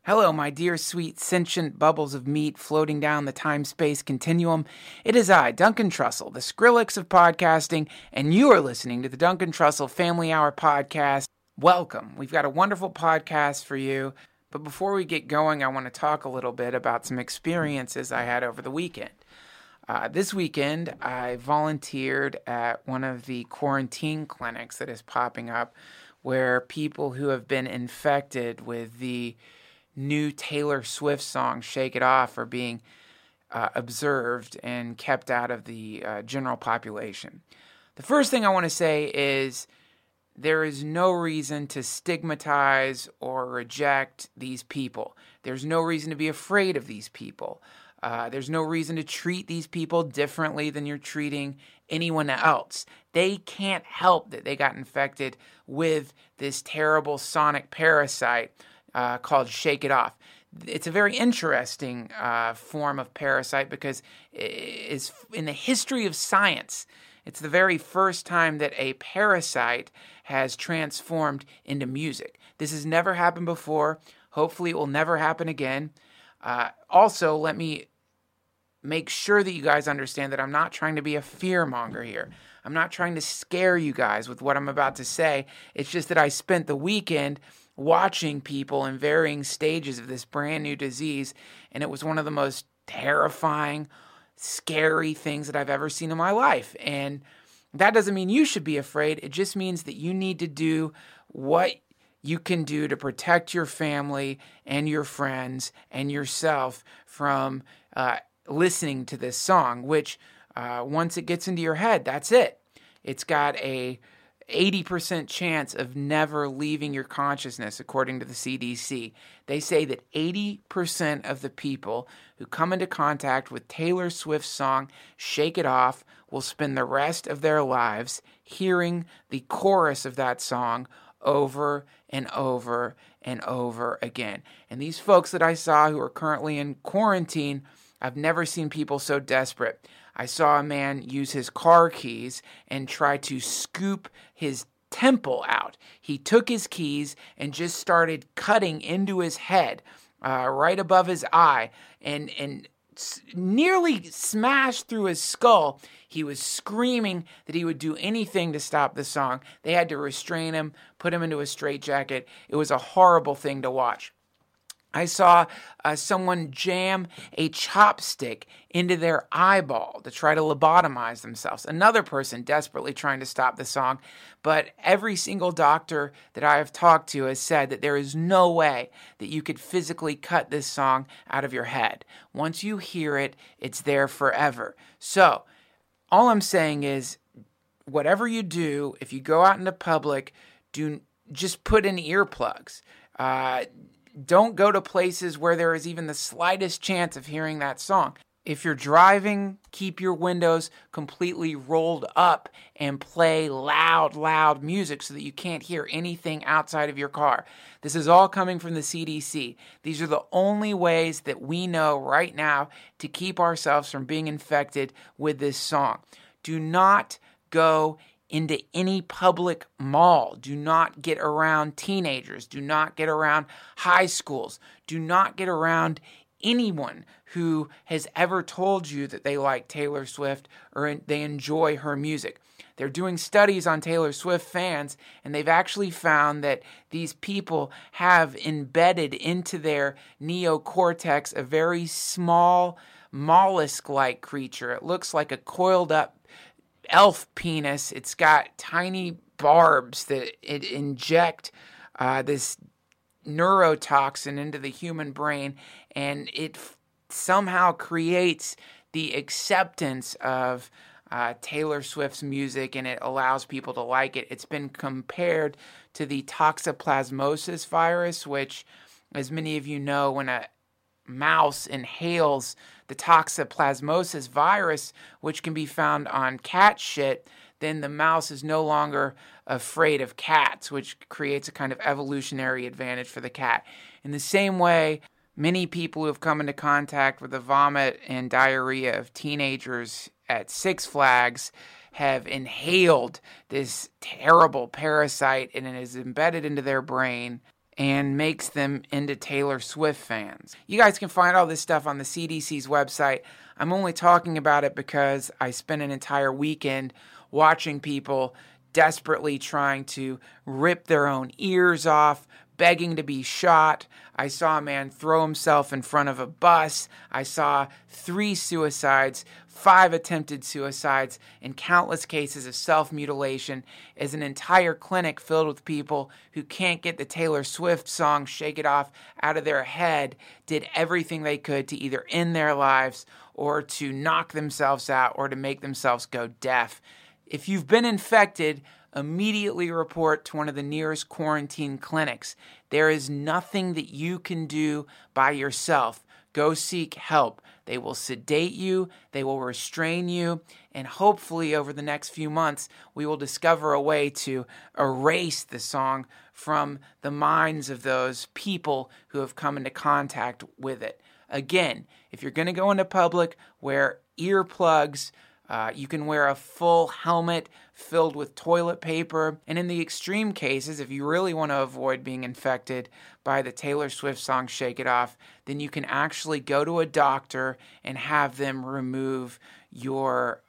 Hello, my dear sweet sentient bubbles of meat floating down the time-space continuum. It is I, Duncan Trussell, the Skrillex of podcasting, and you are listening to the Duncan Trussell Family Hour podcast. Welcome. We've got a wonderful podcast for you. But before we get going, I want to talk a little bit about some experiences I had over the weekend. This weekend, I volunteered at one of the quarantine clinics that is popping up where people who have been infected with the new Taylor Swift song, Shake It Off, are being observed and kept out of the general population. The first thing I want to say is there is no reason to stigmatize or reject these people. There's no reason to be afraid of these people. There's no reason to treat these people differently than you're treating anyone else. They can't help that they got infected with this terrible sonic parasite called Shake It Off. It's a very interesting form of parasite because it's in the history of science. It's the very first time that a parasite has transformed into music. This has never happened before. Hopefully it will never happen again. Also, let me make sure that you guys understand that I'm not trying to be a fear monger here. I'm not trying to scare you guys with what I'm about to say. It's just that I spent the weekend watching people in varying stages of this brand new disease, and it was one of the most terrifying, scary things that I've ever seen in my life. And that doesn't mean you should be afraid. It just means that you need to do what you can do to protect your family and your friends and yourself from listening to this song, which once it gets into your head, that's it. It's got a 80% chance of never leaving your consciousness, according to the CDC. They say that 80% of the people who come into contact with Taylor Swift's song, Shake It Off, will spend the rest of their lives hearing the chorus of that song over and over and over again. And these folks that I saw who are currently in quarantine, I've never seen people so desperate. I saw a man use his car keys and try to scoop his temple out. He took his keys and just started cutting into his head, right above his eye, and nearly smashed through his skull. He was screaming that he would do anything to stop the song. They had to restrain him, put him into a straitjacket. It was a horrible thing to watch. I saw someone jam a chopstick into their eyeball to try to lobotomize themselves. Another person desperately trying to stop the song. But every single doctor that I have talked to has said that there is no way that you could physically cut this song out of your head. Once you hear it, it's there forever. So, all I'm saying is, whatever you do, if you go out into public, just put in earplugs. Don't go to places where there is even the slightest chance of hearing that song. If you're driving, keep your windows completely rolled up and play loud music so that you can't hear anything outside of your car. This is all coming from the CDC. These are the only ways that we know right now to keep ourselves from being infected with this song. Do not go into any public mall. Do not get around teenagers. Do not get around high schools. Do not get around anyone who has ever told you that they like Taylor Swift or they enjoy her music. They're doing studies on Taylor Swift fans, and they've actually found that these people have embedded into their neocortex a very small mollusk-like creature. It looks like a coiled up elf penis. It's got tiny barbs that it inject this neurotoxin into the human brain, and it somehow creates the acceptance of Taylor Swift's music, and it allows people to like it. It's been compared to the toxoplasmosis virus, which, as many of you know, when a mouse inhales the toxoplasmosis virus, which can be found on cat shit, then the mouse is no longer afraid of cats, which creates a kind of evolutionary advantage for the cat. In the same way, many people who have come into contact with the vomit and diarrhea of teenagers at Six Flags have inhaled this terrible parasite, and it is embedded into their brain. and makes them into Taylor Swift fans. You guys can find all this stuff on the CDC's website. I'm only talking about it because I spent an entire weekend watching people desperately trying to rip their own ears off, begging to be shot. I saw a man throw himself in front of a bus. I saw 3 suicides, 5 attempted suicides, and countless cases of self-mutilation as an entire clinic filled with people who can't get the Taylor Swift song Shake It Off out of their head did everything they could to either end their lives or to knock themselves out or to make themselves go deaf. If you've been infected, immediately report to one of the nearest quarantine clinics. There is nothing that you can do by yourself. Go seek help. They will sedate you, they will restrain you, and hopefully over the next few months, we will discover a way to erase the song from the minds of those people who have come into contact with it. Again, if you're going to go into public, wear earplugs. You can wear a full helmet filled with toilet paper. And in the extreme cases, if you really want to avoid being infected by the Taylor Swift song Shake It Off, then you can actually go to a doctor and have them remove your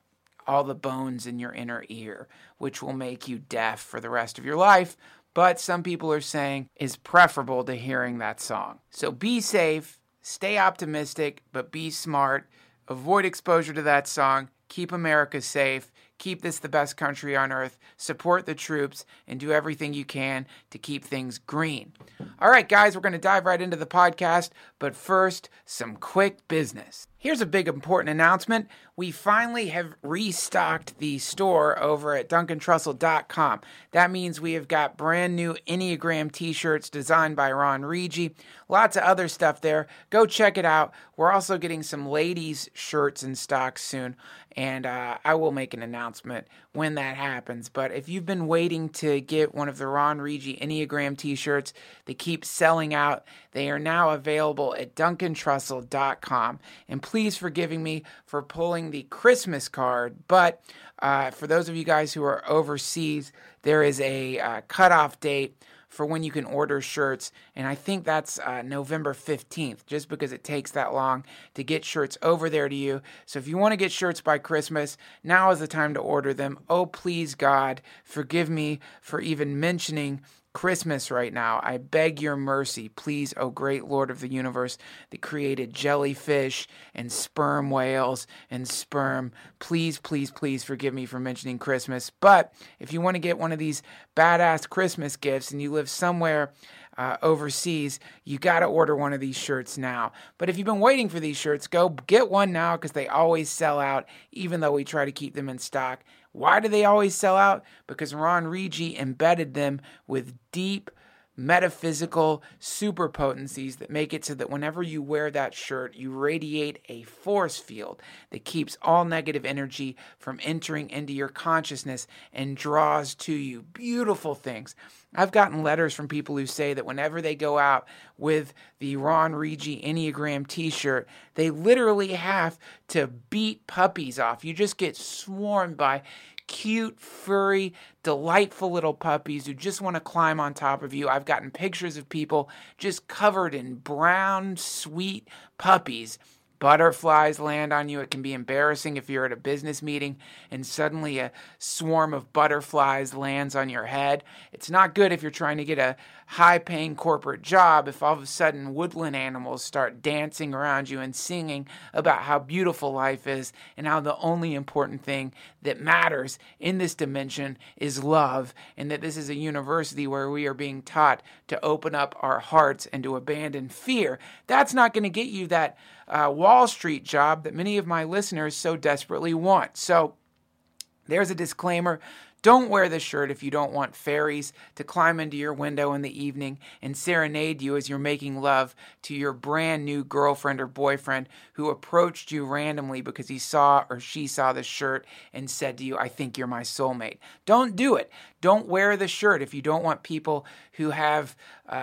all the bones in your inner ear, which will make you deaf for the rest of your life. But some people are saying is preferable to hearing that song. So be safe, stay optimistic, but be smart. Avoid exposure to that song. Keep America safe. Keep this the best country on earth. Support the troops and do everything you can to keep things green. All right, guys, we're going to dive right into the podcast. But first, some quick business. Here's a big important announcement. We finally have restocked the store over at DuncanTrussell.com. That means we have got brand new Enneagram t-shirts designed by Ron Rigi. Lots of other stuff there. Go check it out. We're also getting some ladies' shirts in stock soon, and I will make an announcement when that happens. But if you've been waiting to get one of the Ron Rigi Enneagram t-shirts, they keep selling out. They are now available at DuncanTrussell.com. And please forgive me for pulling the Christmas card, but for those of you guys who are overseas, there is a cutoff date for when you can order shirts, and I think that's November 15th, just because it takes that long to get shirts over there to you. So if you want to get shirts by Christmas, now is the time to order them. Oh, please, God, forgive me for even mentioning Christmas right now. I beg your mercy. Please, oh great Lord of the universe that created jellyfish and sperm whales and sperm, please, please, please forgive me for mentioning Christmas. But if you want to get one of these badass Christmas gifts and you live somewhere overseas, you got to order one of these shirts now. But if you've been waiting for these shirts, go get one now because they always sell out, even though we try to keep them in stock. Why do they always sell out? Because Ron Rigi embedded them with deep metaphysical super potencies that make it so that whenever you wear that shirt, you radiate a force field that keeps all negative energy from entering into your consciousness and draws to you beautiful things. I've gotten letters from people who say that whenever they go out with the Ron Rigi Enneagram t-shirt, they literally have to beat puppies off. You just get swarmed by cute, furry, delightful little puppies who just want to climb on top of you. I've gotten pictures of people just covered in brown, sweet puppies. Butterflies land on you. It can be embarrassing if you're at a business meeting and suddenly a swarm of butterflies lands on your head. It's not good if you're trying to get a high-paying corporate job if all of a sudden woodland animals start dancing around you and singing about how beautiful life is and how the only important thing that matters in this dimension is love, and that this is a university where we are being taught to open up our hearts and to abandon fear. That's not going to get you that Wall Street job that many of my listeners so desperately want. So there's a disclaimer. Don't wear this shirt if you don't want fairies to climb into your window in the evening and serenade you as you're making love to your brand new girlfriend or boyfriend who approached you randomly because he saw or she saw the shirt and said to you, I think you're my soulmate. Don't do it. Don't wear the shirt if you don't want people who have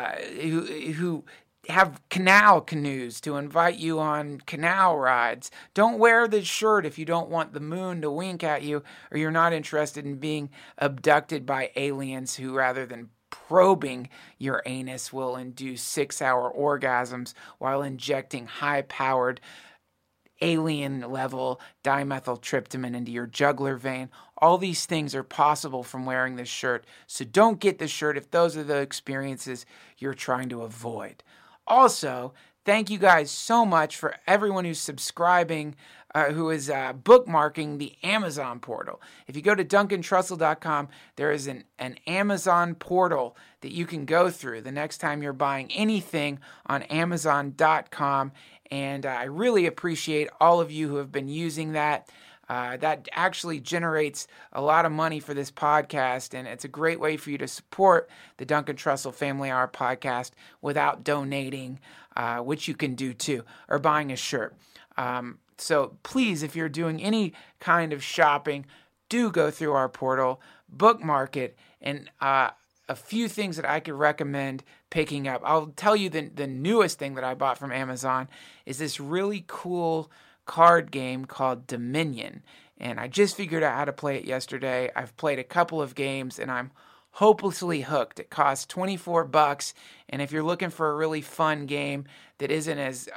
who have canal canoes to invite you on canal rides. Don't wear the shirt if you don't want the moon to wink at you or you're not interested in being abducted by aliens who, rather than probing your anus will induce 6-hour orgasms while injecting high-powered alien-level dimethyltryptamine into your jugular vein. All these things are possible from wearing this shirt, so don't get this shirt if those are the experiences you're trying to avoid. Also, thank you guys so much for everyone who's subscribing, who is bookmarking the Amazon portal. If you go to DuncanTrussell.com, there is an Amazon portal that you can go through the next time you're buying anything on Amazon.com. And I really appreciate all of you who have been using that. That actually generates a lot of money for this podcast, and it's a great way for you to support the Duncan Trussell Family Hour podcast without donating, which you can do too, or buying a shirt. So please, if you're doing any kind of shopping, do go through our portal, bookmark it, and a few things that I could recommend picking up. I'll tell you the newest thing that I bought from Amazon is this really cool card game called Dominion. And I just figured out how to play it yesterday. I've played a couple of games and I'm hopelessly hooked. It costs $24. And if you're looking for a really fun game that isn't as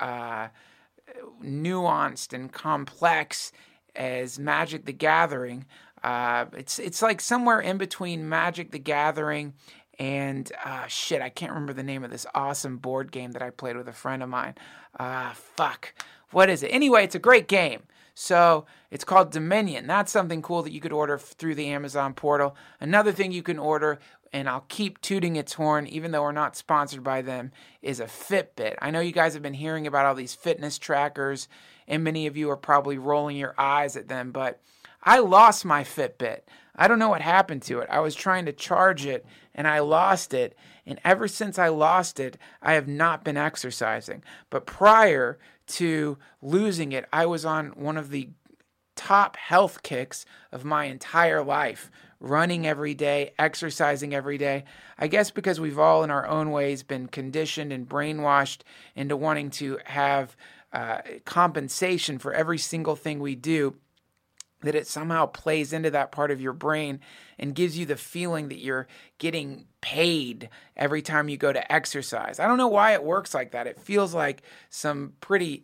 nuanced and complex as Magic the Gathering, it's like somewhere in between Magic the Gathering and I can't remember the name of this awesome board game that I played with a friend of mine. What is it? Anyway, it's a great game. So it's called Dominion. That's something cool that you could order through the Amazon portal. Another thing you can order, and I'll keep tooting its horn even though we're not sponsored by them, is a Fitbit. I know you guys have been hearing about all these fitness trackers, and many of you are probably rolling your eyes at them, but I lost my Fitbit. I don't know what happened to it. I was trying to charge it, and I lost it. And ever since I lost it, I have not been exercising. But prior to losing it, I was on one of the top health kicks of my entire life. Running every day, exercising every day. I guess because we've all in our own ways been conditioned and brainwashed into wanting to have compensation for every single thing we do, that it somehow plays into that part of your brain and gives you the feeling that you're getting paid every time you go to exercise. I don't know why it works like that. It feels like some pretty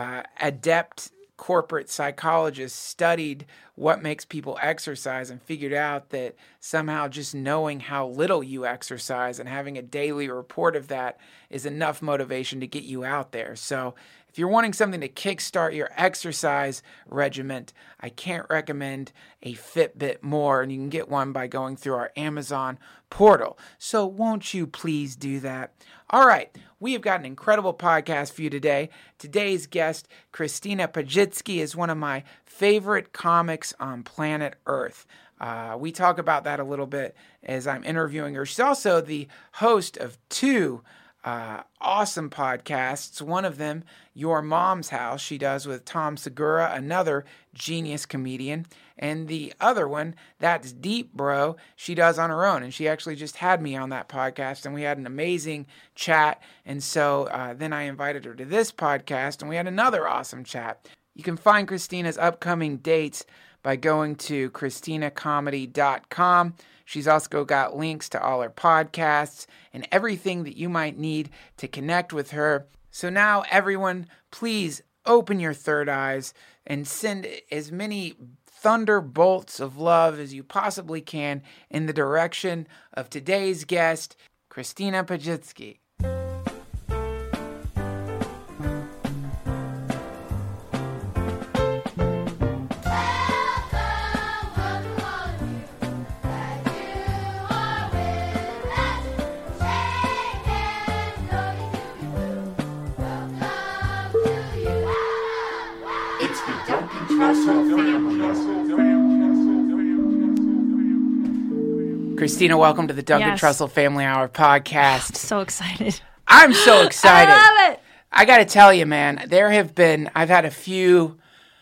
adept corporate psychologists studied what makes people exercise and figured out that somehow just knowing how little you exercise and having a daily report of that is enough motivation to get you out there. So if you're wanting something to kickstart your exercise regimen, I can't recommend a Fitbit more, and you can get one by going through our Amazon portal. So won't you please do that? All right, we have got an incredible podcast for you today. Today's guest, Christina Pazsitzky, is one of my favorite comics on planet Earth. We talk about that a little bit as I'm interviewing her. She's also the host of two awesome podcasts. One of them, Your Mom's House, she does with Tom Segura, another genius comedian. And the other one, That's Deep Bro, she does on her own. And she actually just had me on that podcast, and we had an amazing chat. And so then I invited her to this podcast, and we had another awesome chat. You can find Christina's upcoming dates by going to ChristinaComedy.com. She's also got links to all her podcasts and everything that you might need to connect with her. So now, everyone, please open your third eyes and send as many thunderbolts of love as you possibly can in the direction of today's guest, Christina Pazsitzky. Christina, welcome to the Duncan Trussell Family Hour podcast. I'm so excited. I'm so excited. I love it. I got to tell you, man, I've had a few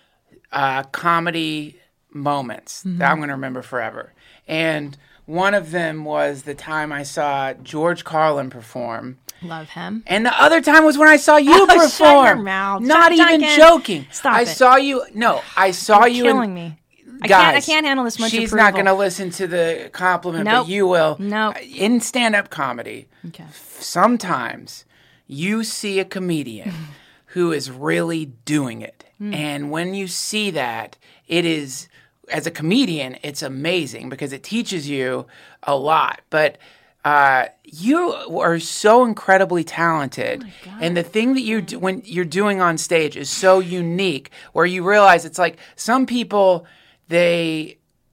comedy moments that I'm going to remember forever. And one of them was the time I saw George Carlin perform. Love him. And the other time was when I saw you perform. Shut your mouth. Not even joking. Stop I it. saw you. No, I saw you. Killing me. I can't handle this much she's approval. not going to listen to the compliment, Nope. but you will. Nope. In stand-up comedy, sometimes you see a comedian who is really doing it. And when you see that, it is, as a comedian, it's amazing because it teaches you a lot. But you are so incredibly talented, and the thing that you do when you're doing on stage is so unique. Where you realize it's like some people they're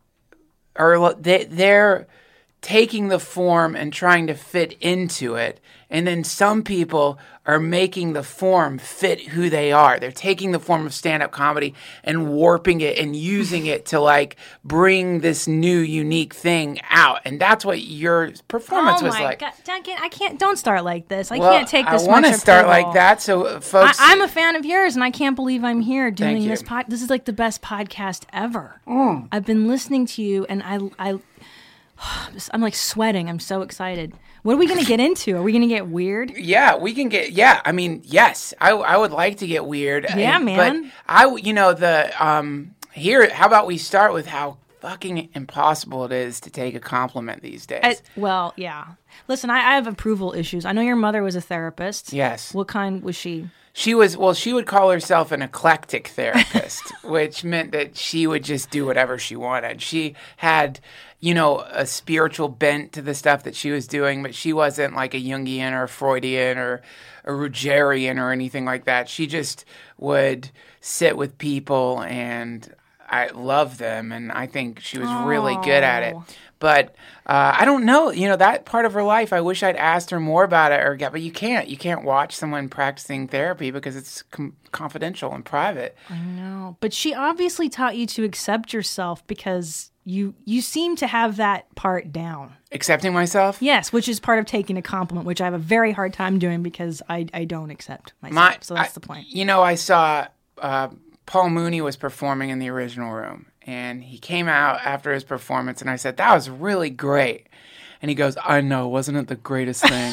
taking the form and trying to fit into it, and then some people are making the form fit who they are. They're taking the form of stand-up comedy and warping it and using it to like bring this new unique thing out. And that's what your performance was like. God, Duncan, I can't. Don't start like this. I can't take this. I want to much start approval. like that, so folks. I'm a fan of yours, and I can't believe I'm here doing you. this. This is like the best podcast ever. I've been listening to you, and I'm like sweating. I'm so excited. What are we going to get into? Are we going to get weird? Yeah, we can get. Yeah, I mean, yes, I would like to get weird. Yeah, man. But here. How about we start with how fucking impossible it is to take a compliment these days? Well, yeah. Listen, I have approval issues. I know your mother was a therapist. Yes. What kind was she? She would call herself an eclectic therapist, which meant that she would just do whatever she wanted. She had, a spiritual bent to the stuff that she was doing, but she wasn't like a Jungian or a Freudian or a Rogerian or anything like that. She just would sit with people, and I love them, and I think she was really good at it. But I don't know, that part of her life, I wish I'd asked her more about it, but you can't watch someone practicing therapy because it's confidential and private. I know. But she obviously taught you to accept yourself because you seem to have that part down. Accepting myself? Yes, which is part of taking a compliment, which I have a very hard time doing because I don't accept myself. So that's the point. I saw Paul Mooney was performing in the Original Room. And he came out after his performance, and I said, "That was really great." And he goes, "I know, wasn't it the greatest thing?"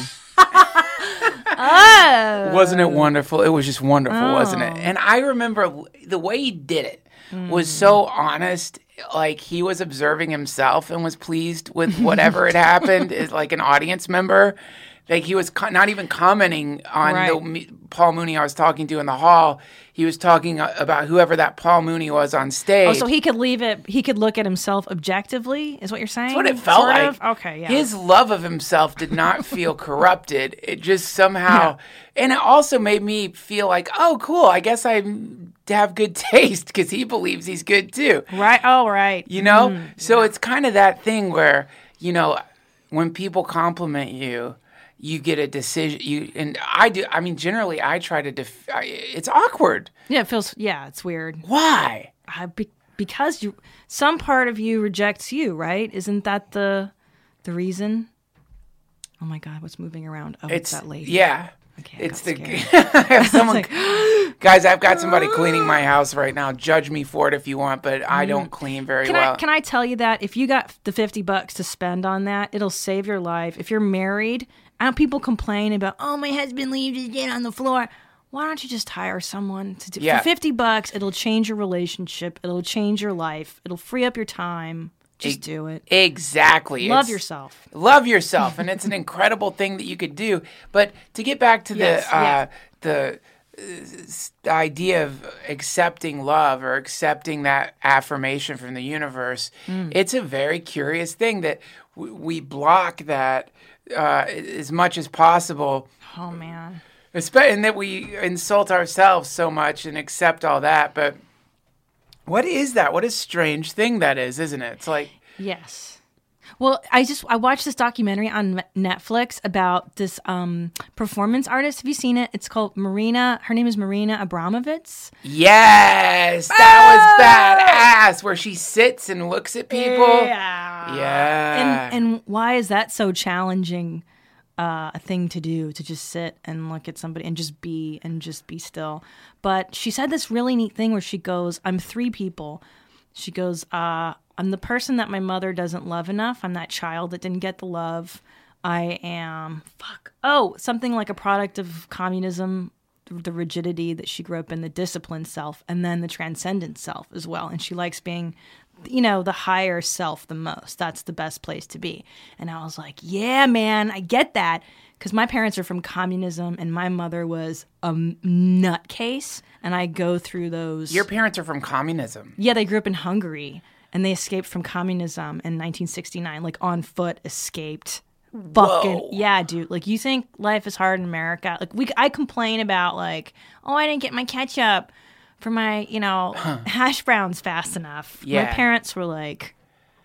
Oh. Wasn't it wonderful? It was just wonderful, wasn't it? And I remember the way he did it was so honest. Like, he was observing himself and was pleased with whatever had happened as like an audience member. Like, he was not even commenting on the Paul Mooney I was talking to in the hall. He was talking about whoever that Paul Mooney was on stage. Oh, so he could leave it. He could look at himself objectively, is what you're saying? That's what it felt sort like. of? Okay, yeah. His love of himself did not feel corrupted. It just somehow, and it also made me feel like, oh, cool. I guess I have good taste because he believes he's good too. Right. Oh, right. So it's kind of that thing where, when people compliment you, you get a decision. And I do. I mean, generally, I try to. It's awkward. Yeah, it feels. Yeah, it's weird. Why? Because some part of you rejects you, right? Isn't that the reason? Oh my God, what's moving around? Oh, it's that lady. Yeah. Okay, it's the. I have someone. Guys, I've got somebody cleaning my house right now. Judge me for it if you want, but I don't clean very well. Can I tell you that if you got the $50 to spend on that, it'll save your life. If you're married. People complain about, oh, my husband leaves his shit on the floor. Why don't you just hire someone to do for $50? It'll change your relationship. It'll change your life. It'll free up your time. Just do it. Exactly. Love yourself. Love yourself, and it's an incredible thing that you could do. But to get back to the idea of accepting love or accepting that affirmation from the universe, it's a very curious thing that we block that. As much as possible. Oh, man. And that we insult ourselves so much and accept all that. But what is that? What a strange thing that is, isn't it? It's like... Yes. Well, I watched this documentary on Netflix about this performance artist. Have you seen it? It's called Marina. Her name is Marina Abramovitz. Yes, that was badass. Where she sits and looks at people. Yeah. And why is that so challenging? A thing to do, to just sit and look at somebody and just be still. But she said this really neat thing where she goes, "I'm three people." She goes, I'm the person that my mother doesn't love enough. I'm that child that didn't get the love. I am, something like a product of communism, the rigidity that she grew up in, the disciplined self, and then the transcendent self as well. And she likes being the higher self the most. That's the best place to be. And I was like, yeah, man, I get that. Because my parents are from communism and my mother was a nutcase. And I go through those. Your parents are from communism? Yeah, they grew up in Hungary and they escaped from communism in 1969, like on foot, escaped. Fucking Whoa. Yeah, dude. Like, you think life is hard in America? Like, I complain about like, oh, I didn't get my ketchup for my, hash browns fast enough. Yeah. My parents were like,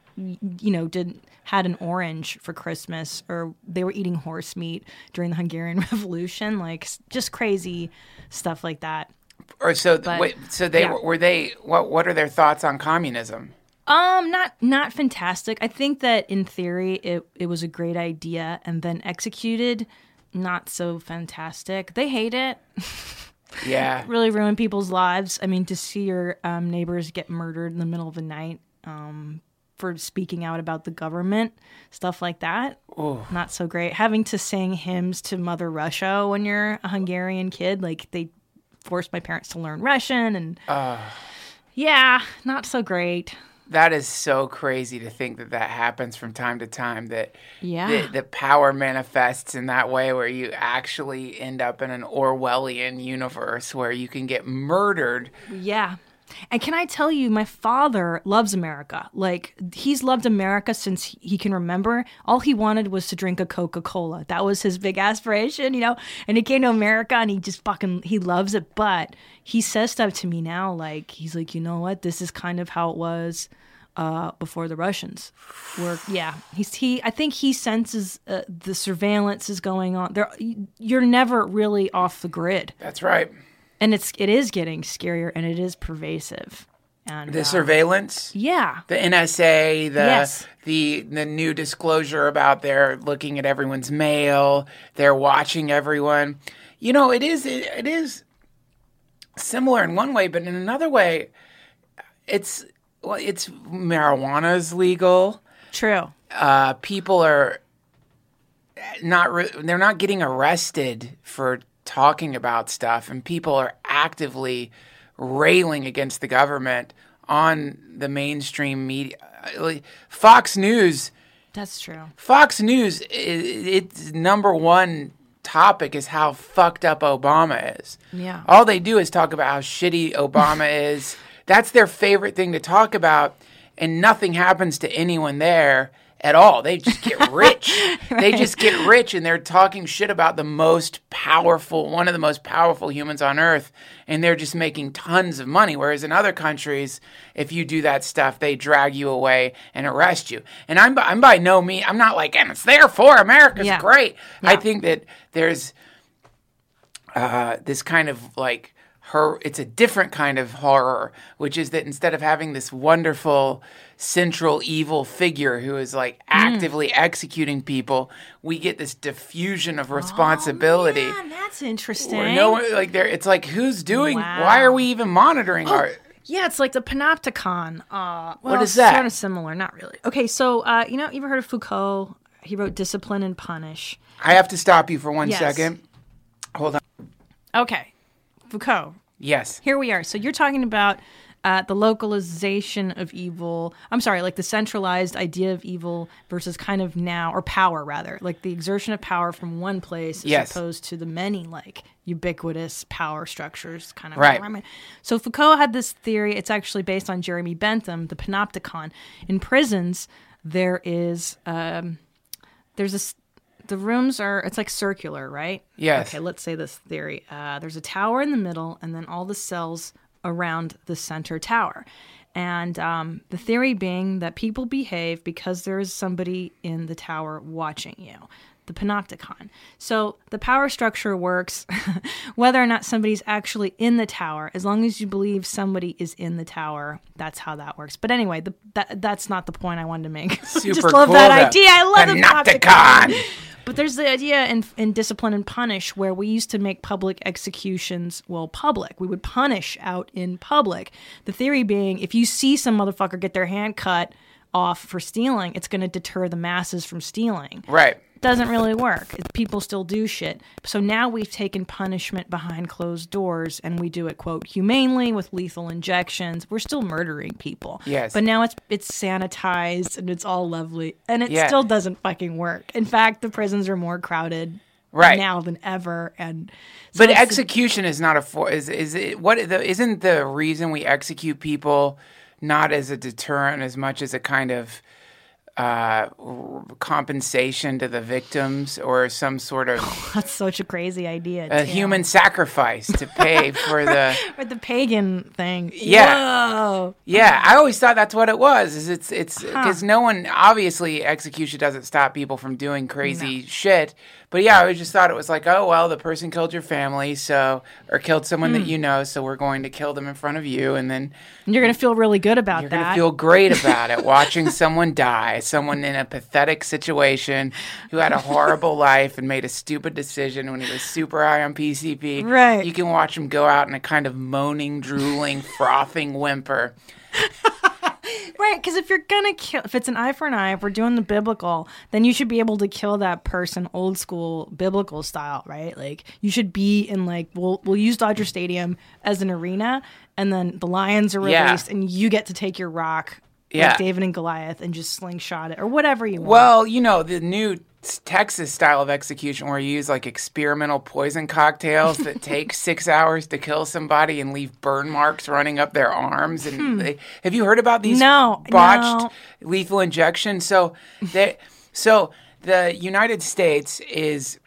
had an orange for Christmas, or they were eating horse meat during the Hungarian Revolution, like just crazy stuff like that. Or so But, wait, so they yeah. were they what are their thoughts on communism? Not fantastic. I think that in theory it was a great idea, and then executed, not so fantastic. They hate it. Yeah. Really ruin people's lives. I mean, to see your neighbors get murdered in the middle of the night for speaking out about the government, stuff like that. Ooh. Not so great. Having to sing hymns to Mother Russia when you're a Hungarian kid, like they forced my parents to learn Russian, and yeah, not so great. That is so crazy to think that happens from time to time, that Yeah. the power manifests in that way, where you actually end up in an Orwellian universe where you can get murdered. Yeah. And can I tell you, my father loves America. Like, he's loved America since he can remember. All he wanted was to drink a Coca-Cola. That was his big aspiration, And he came to America and he just he loves it. But he says stuff to me now, like, he's like, you know what? This is kind of how it was before the Russians were. Yeah. I think he senses the surveillance is going on. You're never really off the grid. That's right. And it is getting scarier, and it is pervasive. And The surveillance, yeah, the NSA, Yes. the new disclosure about they're looking at everyone's mail, they're watching everyone. It is similar in one way, but in another way, it's marijuana's legal. true. People are they're not getting arrested for talking about stuff, and people are actively railing against the government on the mainstream media. Fox News, That's true. its number one topic is how fucked up Obama is. Yeah. All they do is talk about how shitty Obama is. That's their favorite thing to talk about, and nothing happens to anyone there at all. They just get rich. Right. They just get rich, and they're talking shit about one of the most powerful humans on earth, and they're just making tons of money. Whereas in other countries, if you do that stuff, they drag you away and arrest you. And I'm by no means, I'm not like, and it's therefore America's Yeah. great. Yeah. I think that there's this kind of like it's a different kind of horror, which is that instead of having this wonderful central evil figure who is like actively executing people, we get this diffusion of responsibility. Oh, man, that's interesting. Where no one, it's like, who's doing? Wow. Why are we even monitoring our? Yeah, it's like the Panopticon. What is that? Sort of similar, not really. Okay, so you ever heard of Foucault? He wrote Discipline and Punish. I have to stop you for 1 Yes. second. Hold on. Okay, Foucault. Yes. Here we are. So you're talking about the localization of evil. I'm sorry, like the centralized idea of evil versus kind of now, or power rather, like the exertion of power from one place as Yes. opposed to the many like ubiquitous power structures kind of Right. environment. So Foucault had this theory. It's actually based on Jeremy Bentham, the Panopticon. In prisons, there is the rooms are, it's like circular, right? Yes. Okay, let's say this theory. There's a tower in the middle, and then all the cells around the center tower. And the theory being that people behave because there is somebody in the tower watching you, the Panopticon. So the power structure works whether or not somebody's actually in the tower. As long as you believe somebody is in the tower, that's how that works. But anyway, that's not the point I wanted to make. Super Just love cool, that the idea. I love the Panopticon. But there's the idea in Discipline and Punish where we used to make public executions, public. We would punish out in public. The theory being, if you see some motherfucker get their hand cut off for stealing, it's going to deter the masses from stealing. Right. Doesn't really work. People still do shit. So now we've taken punishment behind closed doors and we do it, quote, humanely with lethal injections. We're still murdering people. Yes. But now it's sanitized and it's all lovely. And it Yeah. still doesn't fucking work. In fact, the prisons are more crowded Right. now than ever. And so But execution is not isn't the reason we execute people not as a deterrent as much as a kind of compensation to the victims or some sort of that's such a crazy idea. a too. human sacrifice to pay for the Or the pagan thing. Yeah. Whoa. Yeah, I always thought that's what it was. Is it's because no one, obviously execution doesn't stop people from doing crazy shit. But yeah, I always just thought it was like, oh well, the person killed your family, so or killed someone that you know, so we're going to kill them in front of you, and then You're going to feel really good about you're that. going to feel great about it, watching someone die, someone in a pathetic situation who had a horrible life and made a stupid decision when he was super high on PCP. Right. You can watch him go out in a kind of moaning, drooling, frothing whimper. Right, because if you're gonna kill, if it's an eye for an eye, if we're doing the biblical, then you should be able to kill that person old school biblical style, right? Like you should be in like we'll use Dodger Stadium as an arena, and then the lions are Yeah. released, and you get to take your rock, Yeah. like David and Goliath, and just slingshot it or whatever you want. Well, you know, the new Texas style of execution where you use like experimental poison cocktails that take 6 hours to kill somebody and leave burn marks running up their arms. And have you heard about these botched lethal injections? So the United States is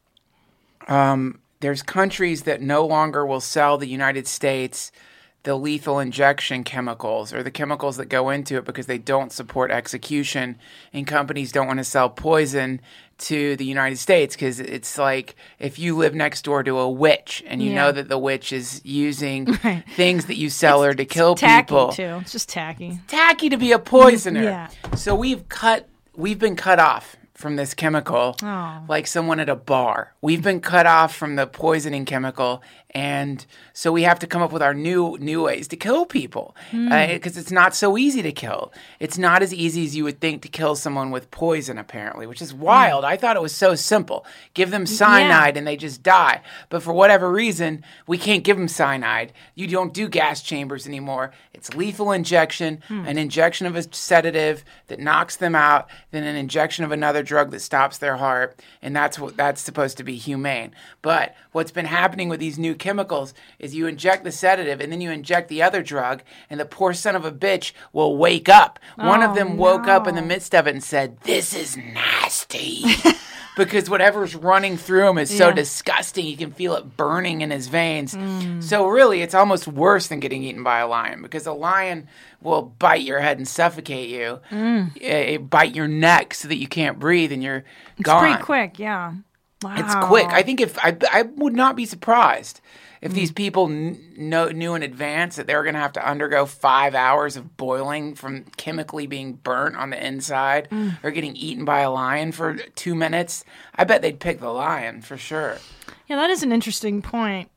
there's countries that no longer will sell the United States the lethal injection chemicals or the chemicals that go into it because they don't support execution, and companies don't want to sell poison to the United States because it's like if you live next door to a witch and you know that the witch is using things that you sell her to kill people. Tacky too. It's just tacky. Tacky to be a poisoner. Yeah. So we've been cut off from this chemical like someone at a bar. We've been cut off from the poisoning chemical, and so we have to come up with our new ways to kill people because it's not so easy to kill. It's not as easy as you would think to kill someone with poison, apparently, which is wild. I thought it was so simple. Give them cyanide and they just die. But for whatever reason, we can't give them cyanide. You don't do gas chambers anymore. It's lethal injection, an injection of a sedative that knocks them out, then an injection of another drug that stops their heart, and that's supposed to be humane. But what's been happening with these new chemicals is you inject the sedative and then you inject the other drug, and the poor son of a bitch will wake up. One of them woke up in the midst of it and said, "This is nasty." Because whatever's running through him is so disgusting, you can feel it burning in his veins. So really, it's almost worse than getting eaten by a lion, because a lion will bite your head and suffocate you, bite your neck so that you can't breathe and you're gone. It's pretty quick, yeah. Wow. It's quick. I think if I would not be surprised if these people knew in advance that they were going to have to undergo 5 hours of boiling from chemically being burnt on the inside or getting eaten by a lion for 2 minutes. I bet they'd pick the lion for sure. Yeah, that is an interesting point.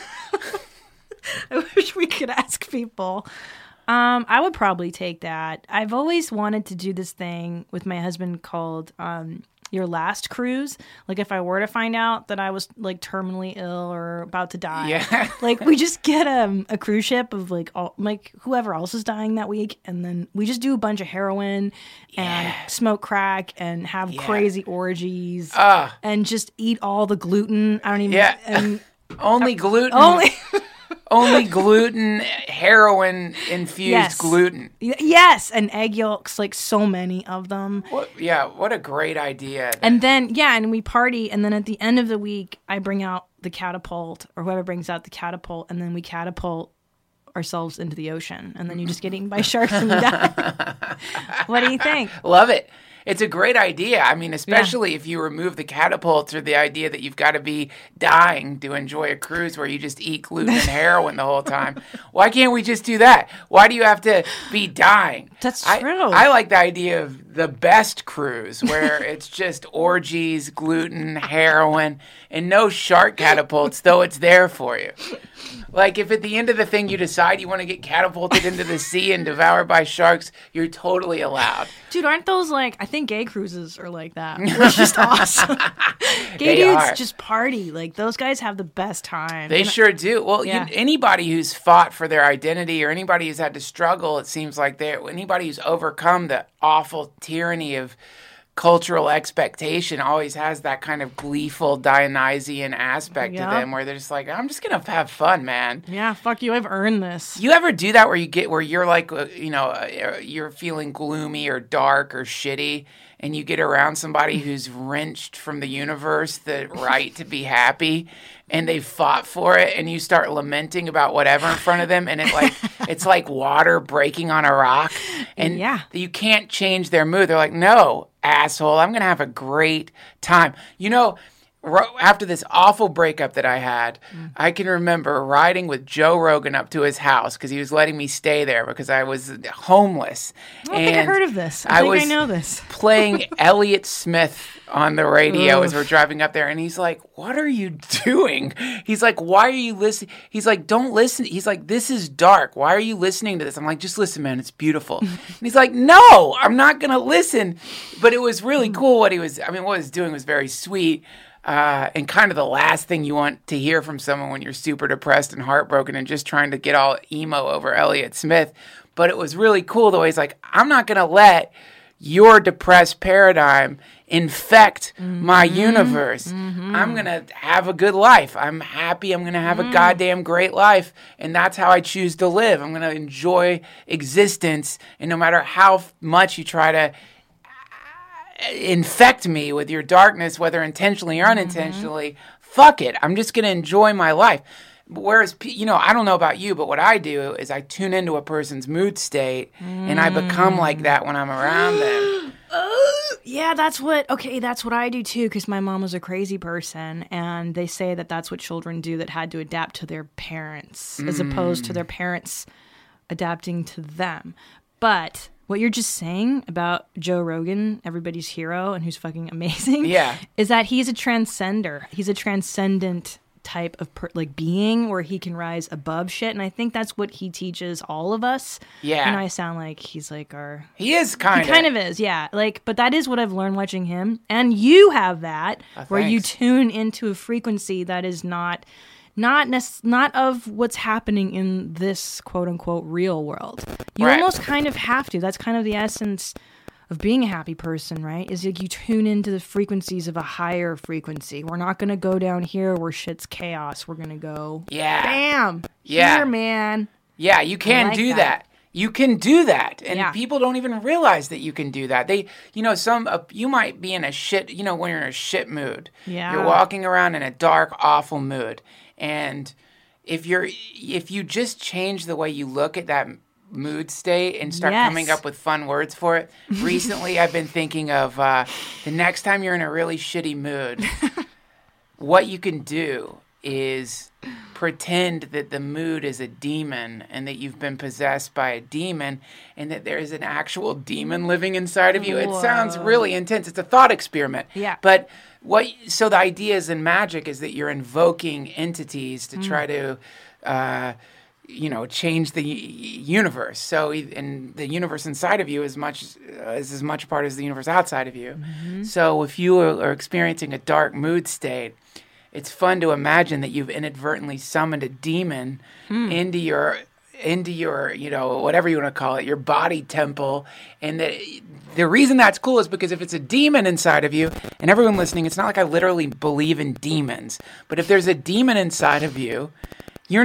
I wish we could ask people. I would probably take that. I've always wanted to do this thing with my husband called Your Last Cruise. Like if I were to find out that I was like terminally ill or about to die, like we just get a cruise ship of like whoever else is dying that week, and then we just do a bunch of heroin and smoke crack and have crazy orgies and just eat all the gluten. I don't even. And only gluten. Only gluten, heroin-infused gluten. Yes, and egg yolks, like so many of them. What a great idea. And then, and we party, and then at the end of the week, I bring out the catapult, or whoever brings out the catapult, and then we catapult ourselves into the ocean, and then you just get eaten by sharks and you die. What do you think? Love it. It's a great idea. I mean, especially if you remove the catapults or the idea that you've got to be dying to enjoy a cruise where you just eat gluten and heroin the whole time. Why can't we just do that? Why do you have to be dying? That's true. I like the idea of the best cruise where it's just orgies, gluten, heroin, and no shark catapults, though it's there for you. Like, if at the end of the thing you decide you want to get catapulted into the sea and devoured by sharks, you're totally allowed. Dude, aren't those like, I think gay cruises are like that. It's just awesome. Gay They dudes are. just party. Like, those guys have the best time. They sure do. Well, Yeah. anybody who's fought for their identity or anybody who's had to struggle, it seems like anybody who's overcome the awful tyranny of cultural expectation always has that kind of gleeful Dionysian aspect to Yep. them where they're just like, I'm just going to have fun, man. Yeah, fuck you. I've earned this. You ever do that where you're like, you're feeling gloomy or dark or shitty, and you get around somebody who's wrenched from the universe the right to be happy, and they fought for it, and you start lamenting about whatever in front of them, and it's like water breaking on a rock, and Yeah. you can't change their mood. They're like, no, asshole, I'm gonna have a great time. After this awful breakup that I had, I can remember riding with Joe Rogan up to his house because he was letting me stay there because I was homeless. I don't think I heard of this. I think I know this. Playing Elliott Smith on the radio as we're driving up there, and he's like, what are you doing? He's like, why are you listening? He's like, don't listen. He's like, this is dark. Why are you listening to this? I'm like, just listen, man. It's beautiful. And he's like, no, I'm not going to listen. But it was really cool what he was doing was very sweet. And kind of the last thing you want to hear from someone when you're super depressed and heartbroken and just trying to get all emo over Elliott Smith. But it was really cool the way he's like, I'm not going to let your depressed paradigm infect my universe. I'm going to have a good life. I'm happy. I'm going to have a goddamn great life. And that's how I choose to live. I'm going to enjoy existence. And no matter how much you try to infect me with your darkness, whether intentionally or unintentionally, fuck it. I'm just going to enjoy my life. Whereas, I don't know about you, but what I do is I tune into a person's mood state and I become like that when I'm around them. Yeah, that's what I do too, because my mom was a crazy person, and they say that that's what children do that had to adapt to their parents as opposed to their parents adapting to them. But what you're just saying about Joe Rogan, everybody's hero and who's fucking amazing, is that he's a transcender. He's a transcendent type of being where he can rise above shit, and I think that's what he teaches all of us. Yeah, I sound like he's like our. He is kind of. He kind of is, yeah. But that is what I've learned watching him, and you have that where you tune into a frequency that is not of what's happening in this quote unquote real world. You almost kind of have to. That's kind of the essence of being a happy person, right? Is like you tune into the frequencies of a higher frequency. We're not going to go down here where shit's chaos. We're going to go, bam, here, man. Yeah, you can do that. You can do that, and people don't even realize that you can do that. They, you might be in a shit, when you're in a shit mood. Yeah, you're walking around in a dark, awful mood, and if you just change the way you look at that mood state and start coming up with fun words for it. Recently, I've been thinking of the next time you're in a really shitty mood, what you can do is pretend that the mood is a demon and that you've been possessed by a demon and that there is an actual demon living inside of you. Whoa. It sounds really intense. It's a thought experiment. Yeah. But so the idea is in magic is that you're invoking entities to try to change the universe. So, and the universe inside of you is as much part as the universe outside of you. Mm-hmm. So if you are experiencing a dark mood state, it's fun to imagine that you've inadvertently summoned a demon into your whatever you want to call it, your body temple. And the reason that's cool is because if it's a demon inside of you, and everyone listening, it's not like I literally believe in demons, but if there's a demon inside of you, you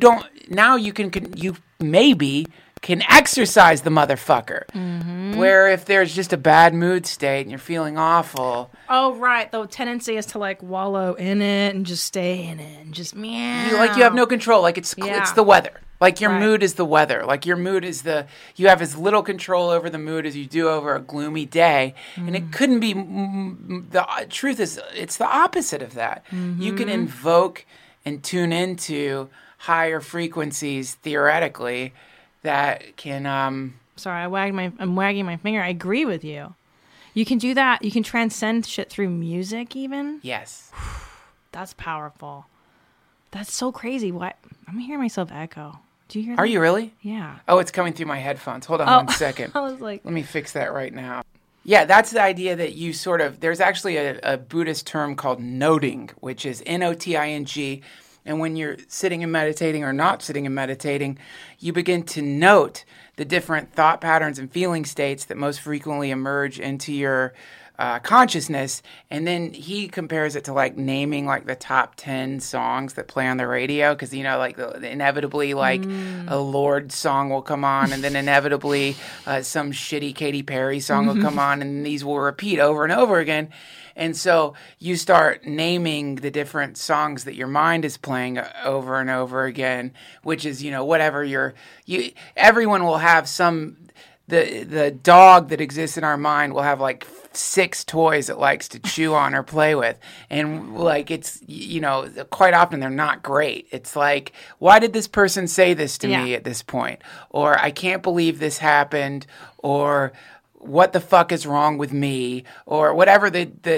maybe can exorcise the motherfucker. Mm-hmm. Where if there's just a bad mood state and you're feeling awful. Oh, right. The tendency is to wallow in it and just stay in it and just meow. You have no control. It's the weather. Like your Right. mood is the weather. Like your mood is you have as little control over the mood as you do over a gloomy day. And it couldn't be, the truth is, it's the opposite of that. You can invoke and tune into higher frequencies, theoretically, that can, Sorry, I'm wagging my finger. I agree with you. You can do that. You can transcend shit through music even. yes. That's powerful. That's so crazy. What? I'm hearing myself echo. Do you hear that? Are you really? Yeah. Oh, it's coming through my headphones. Hold on 1 second. I was like, Let me fix that right now. Yeah, that's the idea that you sort of, there's actually a Buddhist term called noting, which is Noting. And when you're sitting and meditating or not sitting and meditating, you begin to note the different thought patterns and feeling states that most frequently emerge into your consciousness. And then he compares it to like naming like the top 10 songs that play on the radio. Because, you know, like inevitably like a Lorde song will come on, and then inevitably some shitty Katy Perry song will come on, and these will repeat over and over again. And so you start naming the different songs that your mind is playing over and over again, which is, you know, whatever everyone will have the dog that exists in our mind will have like 6 toys it likes to chew on or play with. And like, it's, you know, quite often they're not great. It's like, why did this person say this to me at this point? Or I can't believe this happened, or what the fuck is wrong with me, or whatever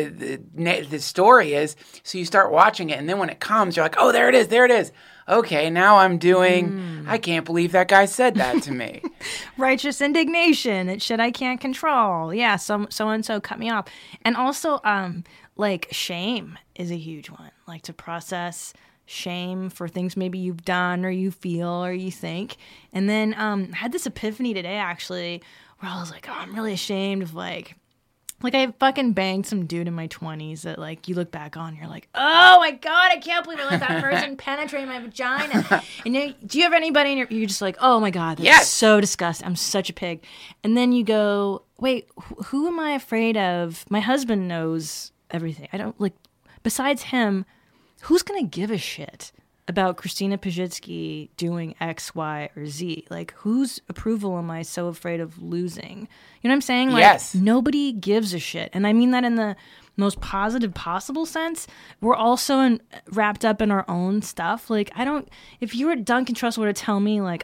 the story is. So you start watching it, and then when it comes, you're like, oh, there it is. Okay, now I'm doing, I can't believe that guy said that to me. righteous indignation. It's shit I can't control. Yeah, so-and-so cut me off. And also, like, shame is a huge one. Like, to process shame for things maybe you've done or you feel or you think. And then I had this epiphany today, actually, where I was like, oh, I'm really ashamed of, like I fucking banged some dude in my 20s that, like, you look back on, you're like, oh my God, I can't believe I let that person penetrate my vagina. And then, do you have anybody in you're just like, oh my God, that's so disgusting. I'm such a pig. And then you go, wait, who am I afraid of? My husband knows everything. I don't, like, besides him, who's going to give a shit about Christina Pajitsky doing X, Y, or Z? Like, whose approval am I so afraid of losing? You know what I'm saying? Like, yes. Nobody gives a shit. And I mean that in the most positive possible sense. We're also wrapped up in our own stuff. Like, if you were Duncan Trussell were to tell me, like,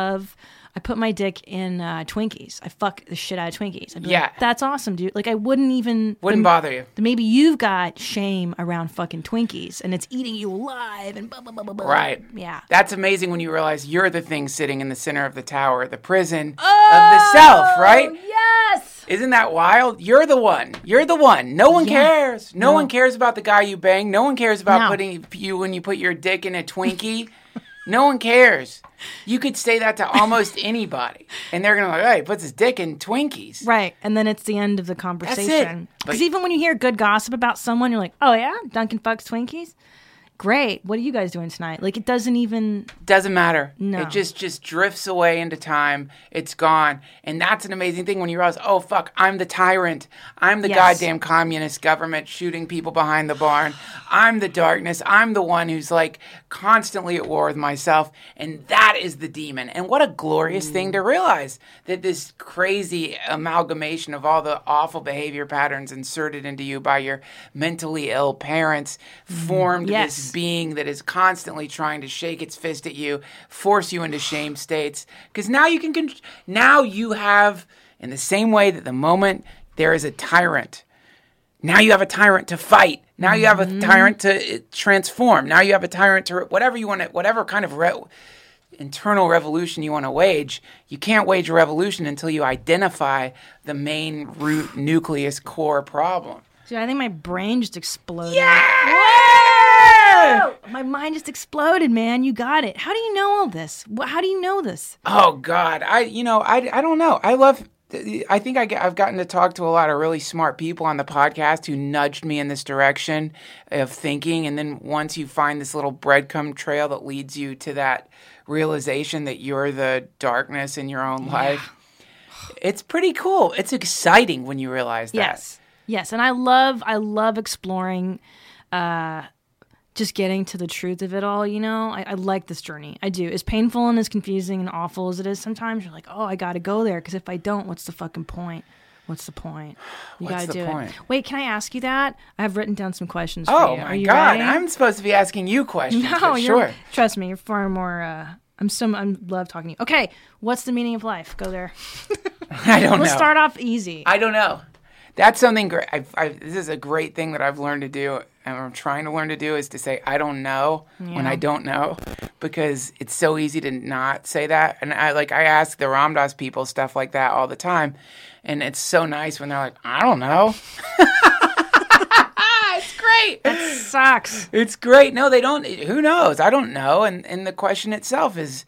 I put my dick in Twinkies. I fuck the shit out of Twinkies. I'd be like, that's awesome, dude. Like, I wouldn't bother you. Maybe you've got shame around fucking Twinkies and it's eating you alive and blah, blah, blah, blah, blah. Right. Yeah. That's amazing when you realize you're the thing sitting in the center of the tower, the prison of the self, right? Yes. Isn't that wild? You're the one. No one cares. No one cares about the guy you bang. No one cares about putting you when you put your dick in a Twinkie. No one cares. You could say that to almost anybody, and they're going to be like, hey, he puts his dick in Twinkies. Right, and then it's the end of the conversation. That's it. Because even when you hear good gossip about someone, you're like, oh yeah, Duncan fucks Twinkies? Great. What are you guys doing tonight? Like, it doesn't even... Doesn't matter. No. It just drifts away into time. It's gone. And that's an amazing thing when you realize, oh, fuck, I'm the tyrant. I'm the goddamn communist government shooting people behind the barn. I'm the darkness. I'm the one who's, like, constantly at war with myself. And that is the demon. And what a glorious thing to realize, that this crazy amalgamation of all the awful behavior patterns inserted into you by your mentally ill parents formed this being that is constantly trying to shake its fist at you, force you into shame states. Because now now you have, in the same way that the moment there is a tyrant, now you have a tyrant to fight. Now you have a tyrant to transform. Now you have a tyrant to whatever kind of internal revolution you want to wage. You can't wage a revolution until you identify the main root nucleus core problem. Dude, I think my brain just exploded. Yeah! Whoa! My mind just exploded, man. You got it. How do you know all this? How do you know this? Oh God, I don't know. I think I've gotten to talk to a lot of really smart people on the podcast who nudged me in this direction of thinking. And then once you find this little breadcrumb trail that leads you to that realization that you're the darkness in your own life, it's pretty cool. It's exciting when you realize that. Yes. And I love exploring just getting to the truth of it all, I like this journey. I do. As painful and as confusing and awful as it is sometimes, you're like, oh, I got to go there, because if I don't, what's the fucking point? What's the point? You got to do it. Wait, can I ask you that? I have written down some questions for you. Oh, my God. Ready? I'm supposed to be asking you questions. No, sure. Trust me, you're far more... I love talking to you. Okay, what's the meaning of life? Go there. I don't know. Let's start off easy. I don't know. That's something great. This is a great thing that I've learned to do, and I'm trying to learn to do, is to say I don't know when I don't know, because it's so easy to not say that. And I ask the Ram Dass people stuff like that all the time, and it's so nice when they're like, I don't know. It's great. That sucks. It's great. No, they don't. Who knows? I don't know. And the question itself is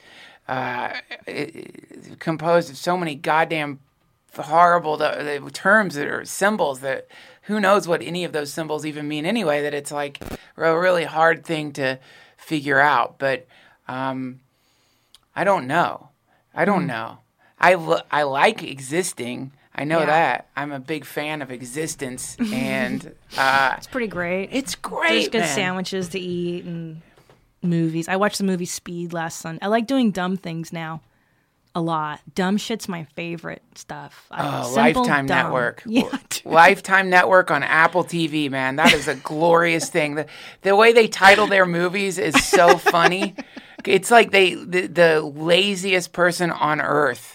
composed of so many goddamn horrible the terms that are symbols that who knows what any of those symbols even mean anyway, that it's like a really hard thing to figure out. But I don't know. I don't know. I like existing. I know that. I'm a big fan of existence, and it's pretty great. It's great. There's good sandwiches to eat and movies. I watched the movie Speed last Sunday. I like doing dumb things now. A lot. Dumb shit's my favorite stuff. Lifetime dumb. Network. Yeah, Lifetime Network on Apple TV, man. That is a glorious thing. The way they title their movies is so funny. It's like the laziest person on earth.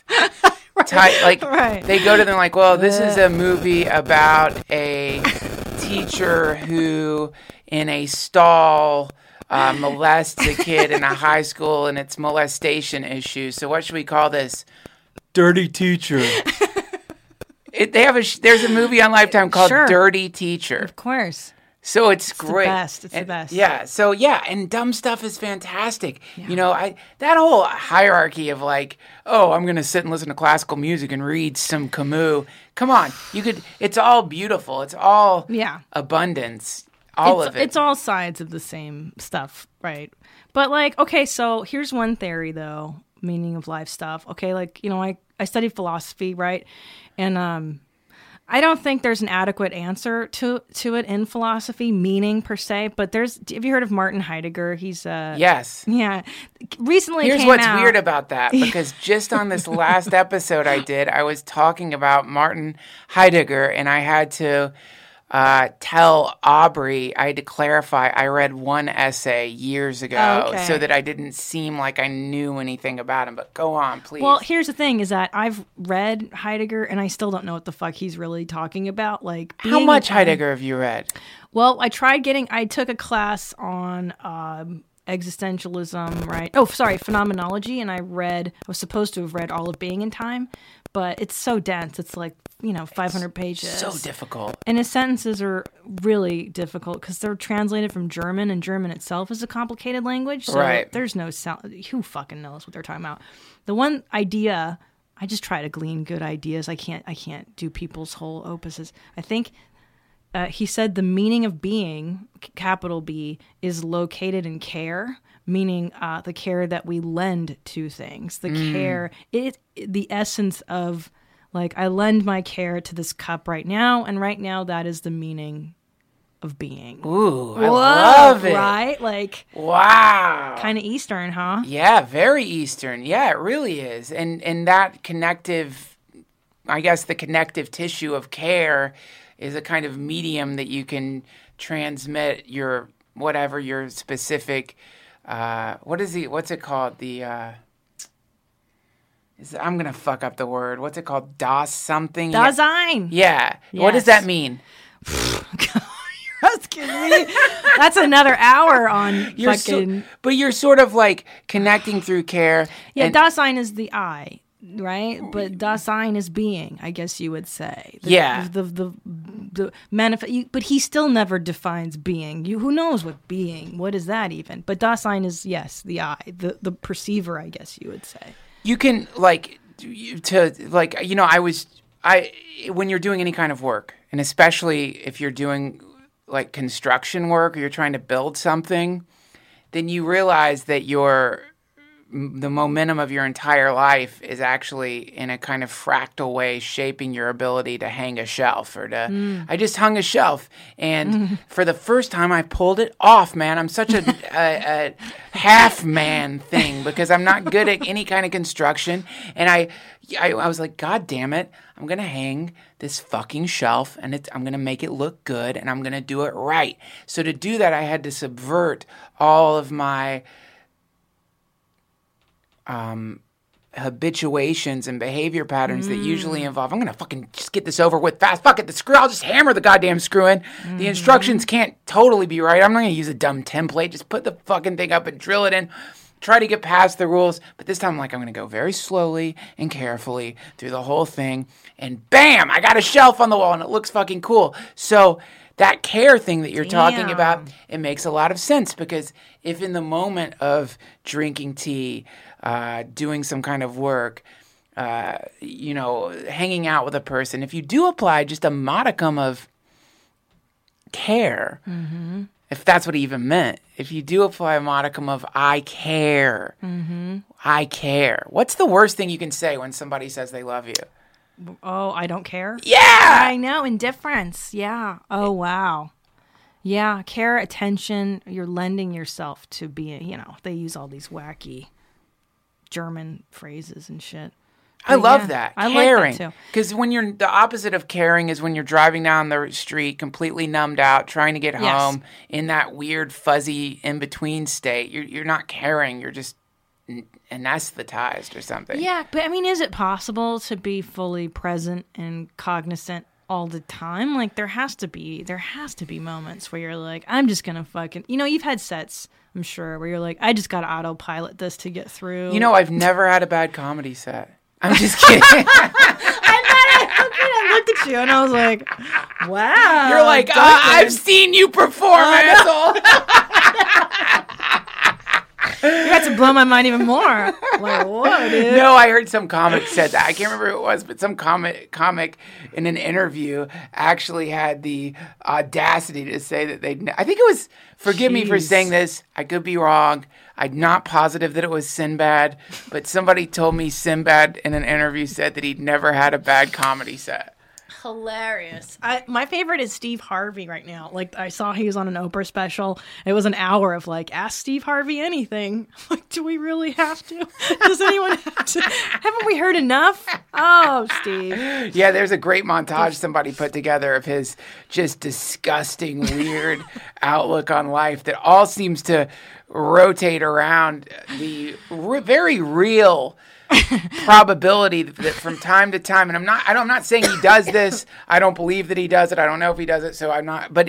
Right. They go to them like, well, this is a movie about a teacher who in a stall molests a kid in a high school, and it's molestation issues. So what should we call this? Dirty Teacher. There's a movie on Lifetime called Dirty Teacher. Of course. So it's great. It's the best. Yeah. So and dumb stuff is fantastic. Yeah. That whole hierarchy of like, oh, I'm going to sit and listen to classical music and read some Camus. Come on. It's all beautiful. It's all abundance. All of it. It's all sides of the same stuff, right? But okay, so here's one theory though, meaning of life stuff. Okay, I studied philosophy, right? And I don't think there's an adequate answer to it in philosophy, meaning per se. But have you heard of Martin Heidegger? He's yes, yeah. Recently, here's what's weird about that, because just on this last episode I was talking about Martin Heidegger, and I had to tell Aubrey, I had to clarify, I read one essay years ago so that I didn't seem like I knew anything about him. But go on, please. Well, here's the thing, is that I've read Heidegger, and I still don't know what the fuck he's really talking about. How much Heidegger have you read? Well, I took a class on existentialism, right? Oh, sorry, phenomenology, and I was supposed to have read all of Being and Time, but it's so dense. It's 500 pages. So difficult. And his sentences are really difficult because they're translated from German, and German itself is a complicated language. So there's no sound. Who fucking knows what they're talking about? The one idea, I just try to glean good ideas. I can't do people's whole opuses. I think he said the meaning of being, capital B, is located in care, meaning the care that we lend to things. The care, the essence of, I lend my care to this cup right now, and right now that is the meaning of being. Ooh, I love it. Right? Wow. Kind of Eastern, huh? Yeah, very Eastern. Yeah, it really is. And that connective, I guess the connective tissue of care is a kind of medium that you can transmit your specific, what's it called? I'm going to fuck up the word. What's it called? Das something? Dasein. Yeah. Yes. What does that mean? You're asking me. That's another hour on fucking... but you're sort of connecting through care. Yeah, Dasein is the I, right? But Dasein is being, I guess you would say. The manifest... But he still never defines being. Who knows what being? What is that even? But Dasein is, yes, the I, the perceiver, I guess you would say. You can when you're doing any kind of work, and especially if you're doing construction work or you're trying to build something, then you realize that your the momentum of your entire life is actually in a kind of fractal way shaping your ability to hang a shelf or to I just hung a shelf, and for the first time I pulled it off, man. I'm such a half man thing because I'm not good at any kind of construction, and I was like, God damn it, I'm going to hang this fucking shelf, and I'm going to make it look good, and I'm going to do it right. So to do that, I had to subvert all of my habituations and behavior patterns that usually involve, I'm going to fucking just get this over with fast. Fuck it, the screw, I'll just hammer the goddamn screw in. The instructions can't totally be right. I'm not going to use a dumb template. Just put the fucking thing up and drill it in. Try to get past the rules. But this time I'm like, I'm going to go very slowly and carefully through the whole thing. And bam, I got a shelf on the wall and it looks fucking cool. So that care thing that you're talking about, it makes a lot of sense, because if in the moment of drinking tea, doing some kind of work, hanging out with a person, if you do apply just a modicum of care, if that's what he even meant, if you do apply a modicum of I care, I care. What's the worst thing you can say when somebody says they love you? Oh, I don't care? Yeah! I know, indifference. Yeah. Oh, wow. Yeah, care, attention, you're lending yourself to be, they use all these wacky German phrases and shit. I love that. I caring. like that too. Because when you're, the opposite of caring is when you're driving down the street completely numbed out, trying to get home in that weird, fuzzy, in-between state. You're not caring. You're just anesthetized or something. Yeah, but I mean, is it possible to be fully present and cognizant all the time? Like, there has to be moments where you're like, I'm just gonna fucking, you've had sets, I'm sure, where you're like, I just gotta autopilot this to get through. I've never had a bad comedy set. I'm just kidding. I looked at you and I was like, wow. You're like, I've seen you perform, asshole. You got to blow my mind even more. Like, whoa, dude. No, I heard some comic said that. I can't remember who it was, but some comic in an interview actually had the audacity to say that I think it was, forgive me for saying this, I could be wrong. I'm not positive that it was Sinbad, but somebody told me Sinbad in an interview said that he'd never had a bad comedy set. Hilarious. My favorite is Steve Harvey right now. Like, I saw he was on an Oprah special. It was an hour of like, ask Steve Harvey anything. Like, do we really have to? Does anyone have to? Haven't we heard enough? Oh, Steve. Yeah, there's a great montage somebody put together of his just disgusting, weird outlook on life that all seems to rotate around the very real probability that from time to time, and I'm not saying he does this. I don't believe that he does it. I don't know if he does it, so I'm not. But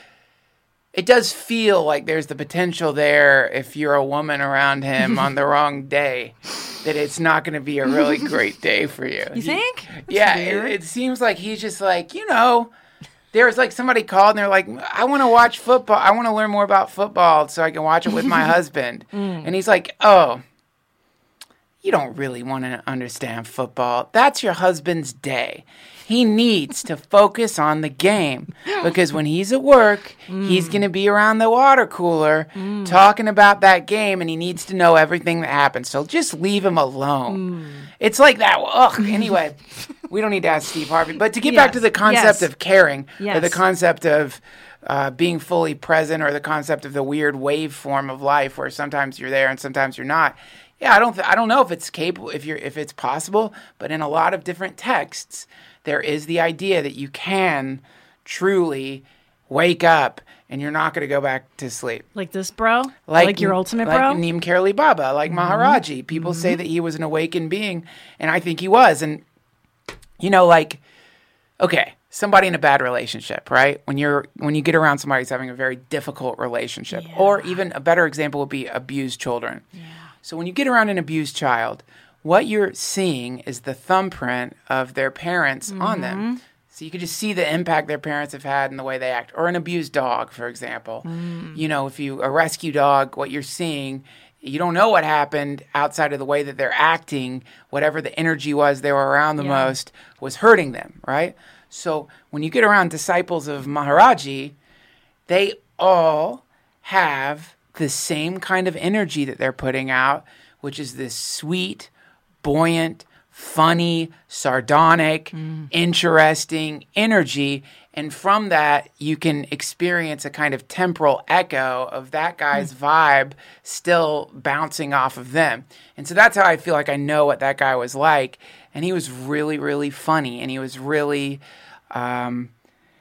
it does feel like there's the potential there, if you're a woman around him on the wrong day, that it's not going to be a really great day for you. You think? Yeah, it seems like he's just like, there's like somebody called and they're like, I want to watch football. I want to learn more about football so I can watch it with my husband. And he's like, oh, you don't really want to understand football. That's your husband's day. He needs to focus on the game, because when he's at work, he's going to be around the water cooler talking about that game, and he needs to know everything that happens. So just leave him alone. It's like that. Ugh. Anyway, we don't need to ask Steve Harvey. But to get back to the concept of caring, or the concept of being fully present, or the concept of the weird waveform of life where sometimes you're there and sometimes you're not. Yeah, I don't know if it's capable, if it's possible, but in a lot of different texts, there is the idea that you can truly wake up and you're not going to go back to sleep. Like this bro? Like your ultimate bro? Like Neem Karoli Baba, like Maharaji. People say that he was an awakened being, and I think he was. And, okay, somebody in a bad relationship, right? When you get around somebody who's having a very difficult relationship, or even a better example would be abused children. Yeah. So when you get around an abused child, what you're seeing is the thumbprint of their parents on them. So you can just see the impact their parents have had in the way they act. Or an abused dog, for example. If a rescue dog, what you're seeing, you don't know what happened outside of the way that they're acting. Whatever the energy was they were around the most was hurting them, right? So when you get around disciples of Maharaji, they all have the same kind of energy that they're putting out, which is this sweet, buoyant, funny, sardonic, interesting energy. And from that, you can experience a kind of temporal echo of that guy's vibe still bouncing off of them. And so that's how I feel like I know what that guy was like. And he was really, really funny. And he was really, I'm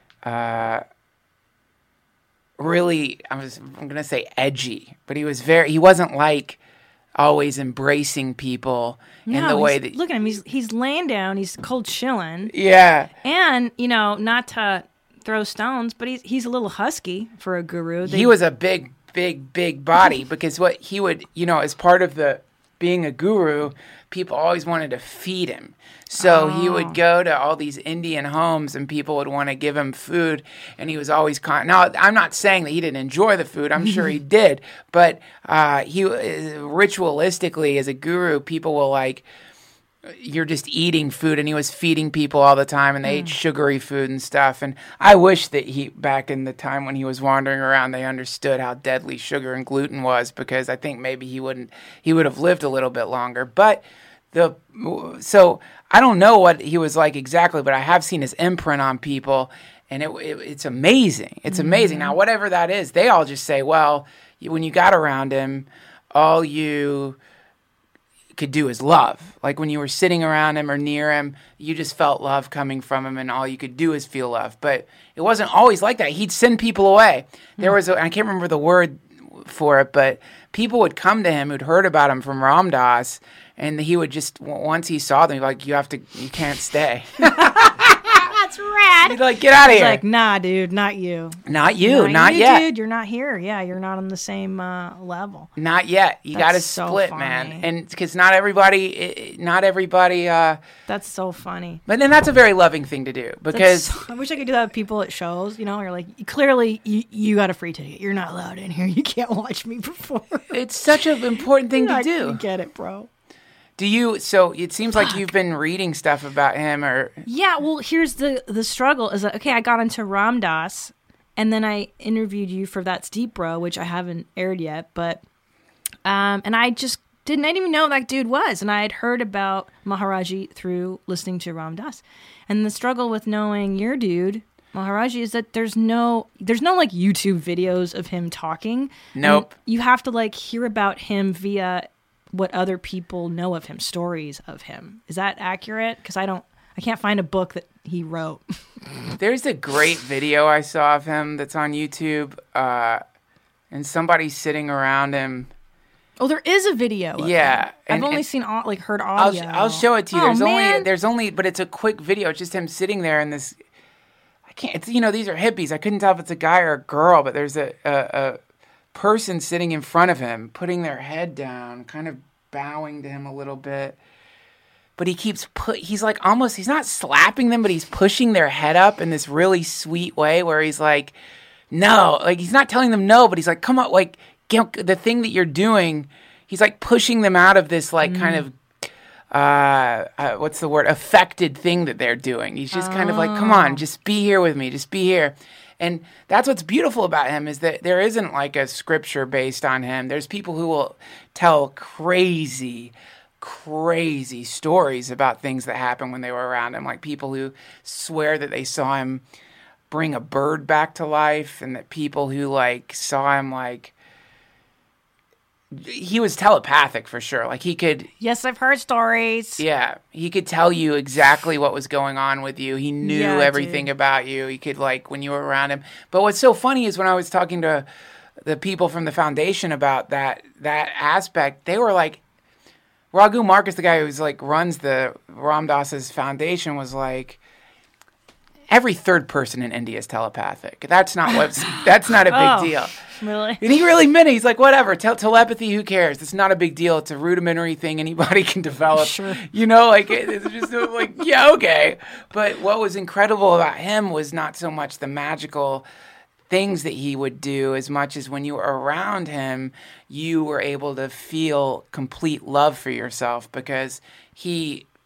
going to say edgy. But he wasn't like always embracing people in the way that... Look at him. He's laying down. He's cold chilling. Yeah. And, not to throw stones, but he's a little husky for a guru. He was a big body because what he would, as part of being a guru, people always wanted to feed him. So he would go to all these Indian homes and people would want to give him food, and he was always Now, I'm not saying that he didn't enjoy the food. I'm sure he did. But he ritualistically, as a guru, people will like, you're just eating food, and he was feeding people all the time, and they ate sugary food and stuff. And I wish that back in the time when he was wandering around, they understood how deadly sugar and gluten was, because I think maybe he would have lived a little bit longer. But so I don't know what he was like exactly, but I have seen his imprint on people, and it's amazing. It's amazing. Now, whatever that is, they all just say, well, when you got around him, all you could do is love. Like when you were sitting around him or near him, you just felt love coming from him, and all you could do is feel love. But it wasn't always like that. He'd send people away. There was I can't remember the word for it, but people would come to him who'd heard about him from Ram Dass, and he would just, once he saw them, he'd be like, you can't stay. That's rad. He'd like, get out of here. He's like, nah, dude, not you. Not yet. Dude, you're not here. Yeah, you're not on the same level. Not yet. You got to split, funny. man. And because not everybody. That's so funny. But then that's a very loving thing to do, because I wish I could do that with people at shows. You're like, clearly you got a free ticket. You're not allowed in here. You can't watch me perform. It's such an important thing to do. I get it, bro. Do you? So it seems like you've been reading stuff about him, or yeah. Well, here's the struggle. Is that okay? I got into Ram Dass, and then I interviewed you for That's Deep Bro, which I haven't aired yet. But and I didn't even know who that dude was, and I had heard about Maharaji through listening to Ram Dass. And the struggle with knowing your dude, Maharaji, is that there's no like YouTube videos of him talking. Nope. And you have to like hear about him via what other people know of him, stories of him. Is that accurate? Because I can't find a book that he wrote. There's a great video I saw of him that's on YouTube, and somebody's sitting around him. Oh, there is a video. Yeah, I've only seen heard audio. I'll show it to you. There's man. only, but it's a quick video. It's just him sitting there in this. I can't. It's, these are hippies. I couldn't tell if it's a guy or a girl, but there's a person sitting in front of him, putting their head down, kind of bowing to him a little bit. But he keeps he's like almost, he's not slapping them, but he's pushing their head up in this really sweet way where he's like, no, like he's not telling them no, but he's like, come on, like the thing that you're doing, he's like pushing them out of this like kind of, what's the word? Affected thing that they're doing. He's just kind of like, come on, just be here with me, just be here. And that's what's beautiful about him, is that there isn't like a scripture based on him. There's people who will tell crazy stories about things that happened when they were around him. Like people who swear that they saw him bring a bird back to life, and that people who like saw him like, he was telepathic for sure. Like he could... Yes, I've heard stories. Yeah. He could tell you exactly what was going on with you. He knew everything about you. He could like, when you were around him. But what's so funny is when I was talking to the people from the foundation about that aspect, they were like, Raghu Marcus, the guy who's like runs the Ram Dass's foundation, was like, every third person in India is telepathic. That's not a big deal. Really? And he really meant it. He's like, whatever, telepathy, who cares? It's not a big deal. It's a rudimentary thing anybody can develop. Sure. Like, it's just like, yeah, okay. But what was incredible about him was not so much the magical things that he would do, as much as when you were around him, you were able to feel complete love for yourself, because he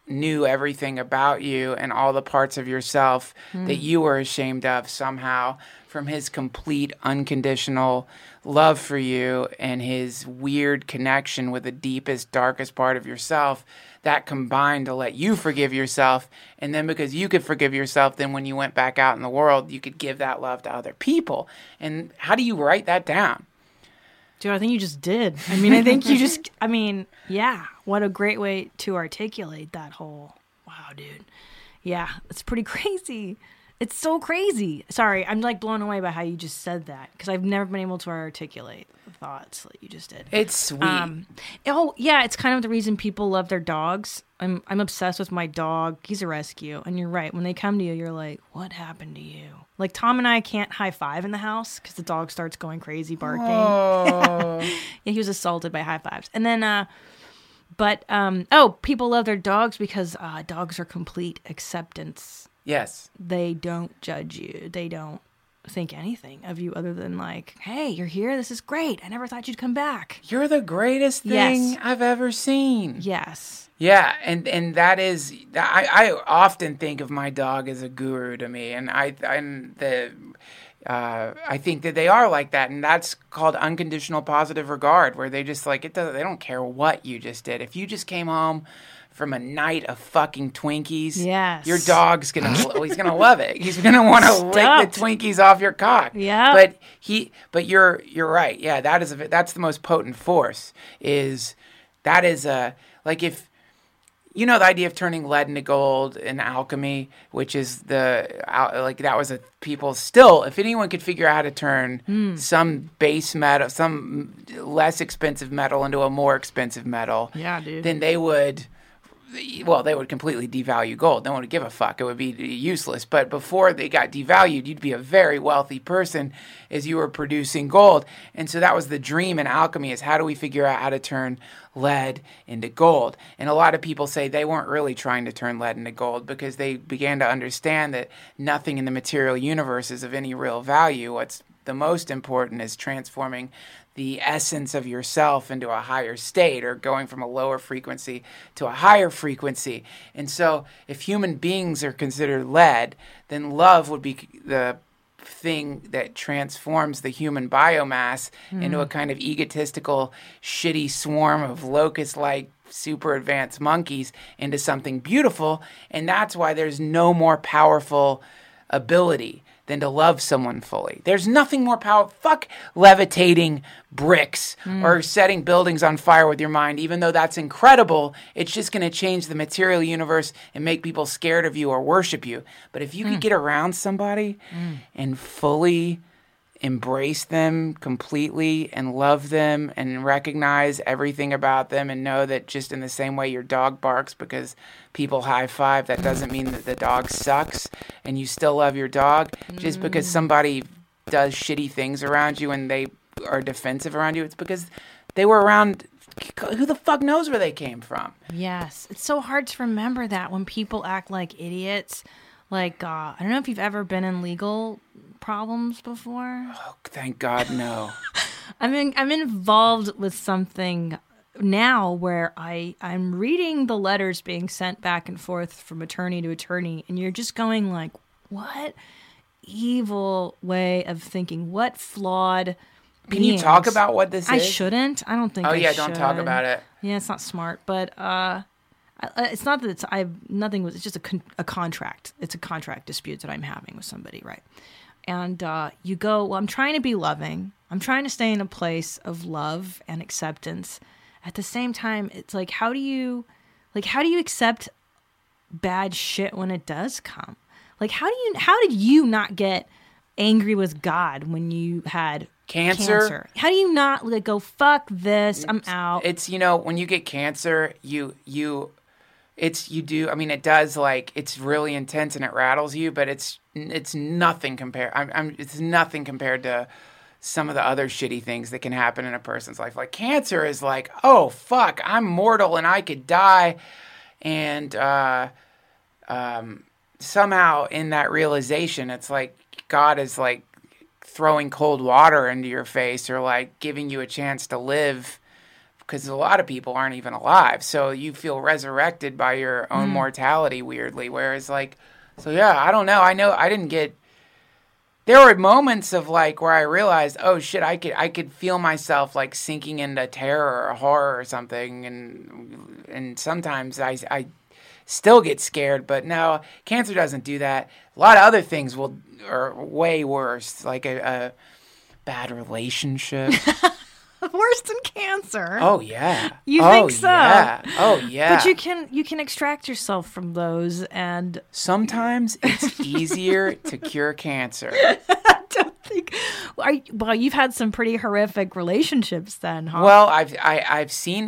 knew everything about you and all the parts of yourself that you were ashamed of somehow, from his complete unconditional love for you and his weird connection with the deepest, darkest part of yourself, that combined to let you forgive yourself. And then because you could forgive yourself, then when you went back out in the world, you could give that love to other people. And how do you write that down? Dude, I think you just did. I mean, I think you just, I mean, yeah. What a great way to articulate that whole, wow, dude. Yeah, it's pretty crazy. It's so crazy. Sorry, I'm like blown away by how you just said that because I've never been able to articulate the thoughts that you just did. It's sweet. Oh, yeah, it's kind of the reason people love their dogs. I'm obsessed with my dog. He's a rescue. And you're right. When they come to you, you're like, what happened to you? Like Tom and I can't high five in the house because the dog starts going crazy barking. Oh. Yeah, he was assaulted by high fives. And then, people love their dogs because dogs are complete acceptance. Yes. They don't judge you. They don't think anything of you other than like, hey, you're here. This is great. I never thought you'd come back. You're the greatest thing I've ever seen. Yes. Yeah, and that is, I often think of my dog as a guru to me, and I think that they are like that, and that's called unconditional positive regard, where they just like they don't care what you just did. If you just came home from a night of fucking Twinkies, yes, your dog's he's gonna love it. He's gonna want to lick the Twinkies off your cock. Yeah, but you're right. Yeah, that's the most potent force. Like if. You know the idea of turning lead into gold in alchemy, which is that was people still, if anyone could figure out how to turn some base metal, some less expensive metal into a more expensive metal, yeah, dude, then they would completely devalue gold. No one would give a fuck. It would be useless. But before they got devalued, you'd be a very wealthy person as you were producing gold. And so that was the dream in alchemy, is how do we figure out how to turn lead into gold? And a lot of people say they weren't really trying to turn lead into gold because they began to understand that nothing in the material universe is of any real value. What's the most important is transforming the essence of yourself into a higher state, or going from a lower frequency to a higher frequency. And so if human beings are considered lead, then love would be the thing that transforms the human biomass into a kind of egotistical, shitty swarm of locust-like super advanced monkeys into something beautiful. And that's why there's no more powerful ability than to love someone fully. There's nothing more powerful. Fuck levitating bricks or setting buildings on fire with your mind, even though that's incredible. It's just going to change the material universe and make people scared of you or worship you. But if you could get around somebody and fully embrace them completely and love them and recognize everything about them and know that just in the same way your dog barks because people high five, that doesn't mean that the dog sucks and you still love your dog. Just because somebody does shitty things around you and they are defensive around you, it's because they were around. Who the fuck knows where they came from? Yes. It's so hard to remember that when people act like idiots. Like, I don't know if you've ever been in legal problems before. Oh, thank God, no. I'm involved with something now where I'm reading the letters being sent back and forth from attorney to attorney, and you're just going like, what evil way of thinking? What flawed Can you talk about what this is? I shouldn't. I don't think I should. Don't talk about it. Yeah, it's not smart, but it's not that it's it's just a contract. It's a contract dispute that I'm having with somebody, right? And you go, well, I'm trying to be loving. I'm trying to stay in a place of love and acceptance. At the same time, it's like, how do you accept bad shit when it does come? Like, how did you not get angry with God when you had cancer? How do you not like go, fuck this, I'm out? It's, when you get cancer, it does, like, it's really intense and it rattles you, but it's nothing compared. It's nothing compared to some of the other shitty things that can happen in a person's life. Like cancer is like, oh fuck, I'm mortal and I could die, and somehow in that realization, it's like God is like throwing cold water into your face, or like giving you a chance to live because a lot of people aren't even alive. So you feel resurrected by your own mortality weirdly. Whereas like, so yeah, I don't know. I know I didn't get, there were moments of like where I realized, oh shit, I could feel myself like sinking into terror or horror or something. And sometimes I still get scared, but no, cancer doesn't do that. A lot of other things are way worse, like a bad relationship. Worse than cancer. Oh yeah. You think so? Yeah. Oh yeah. But you can extract yourself from those, and sometimes it's easier to cure cancer. I don't think. Well, you've had some pretty horrific relationships, then, huh? Well, I've seen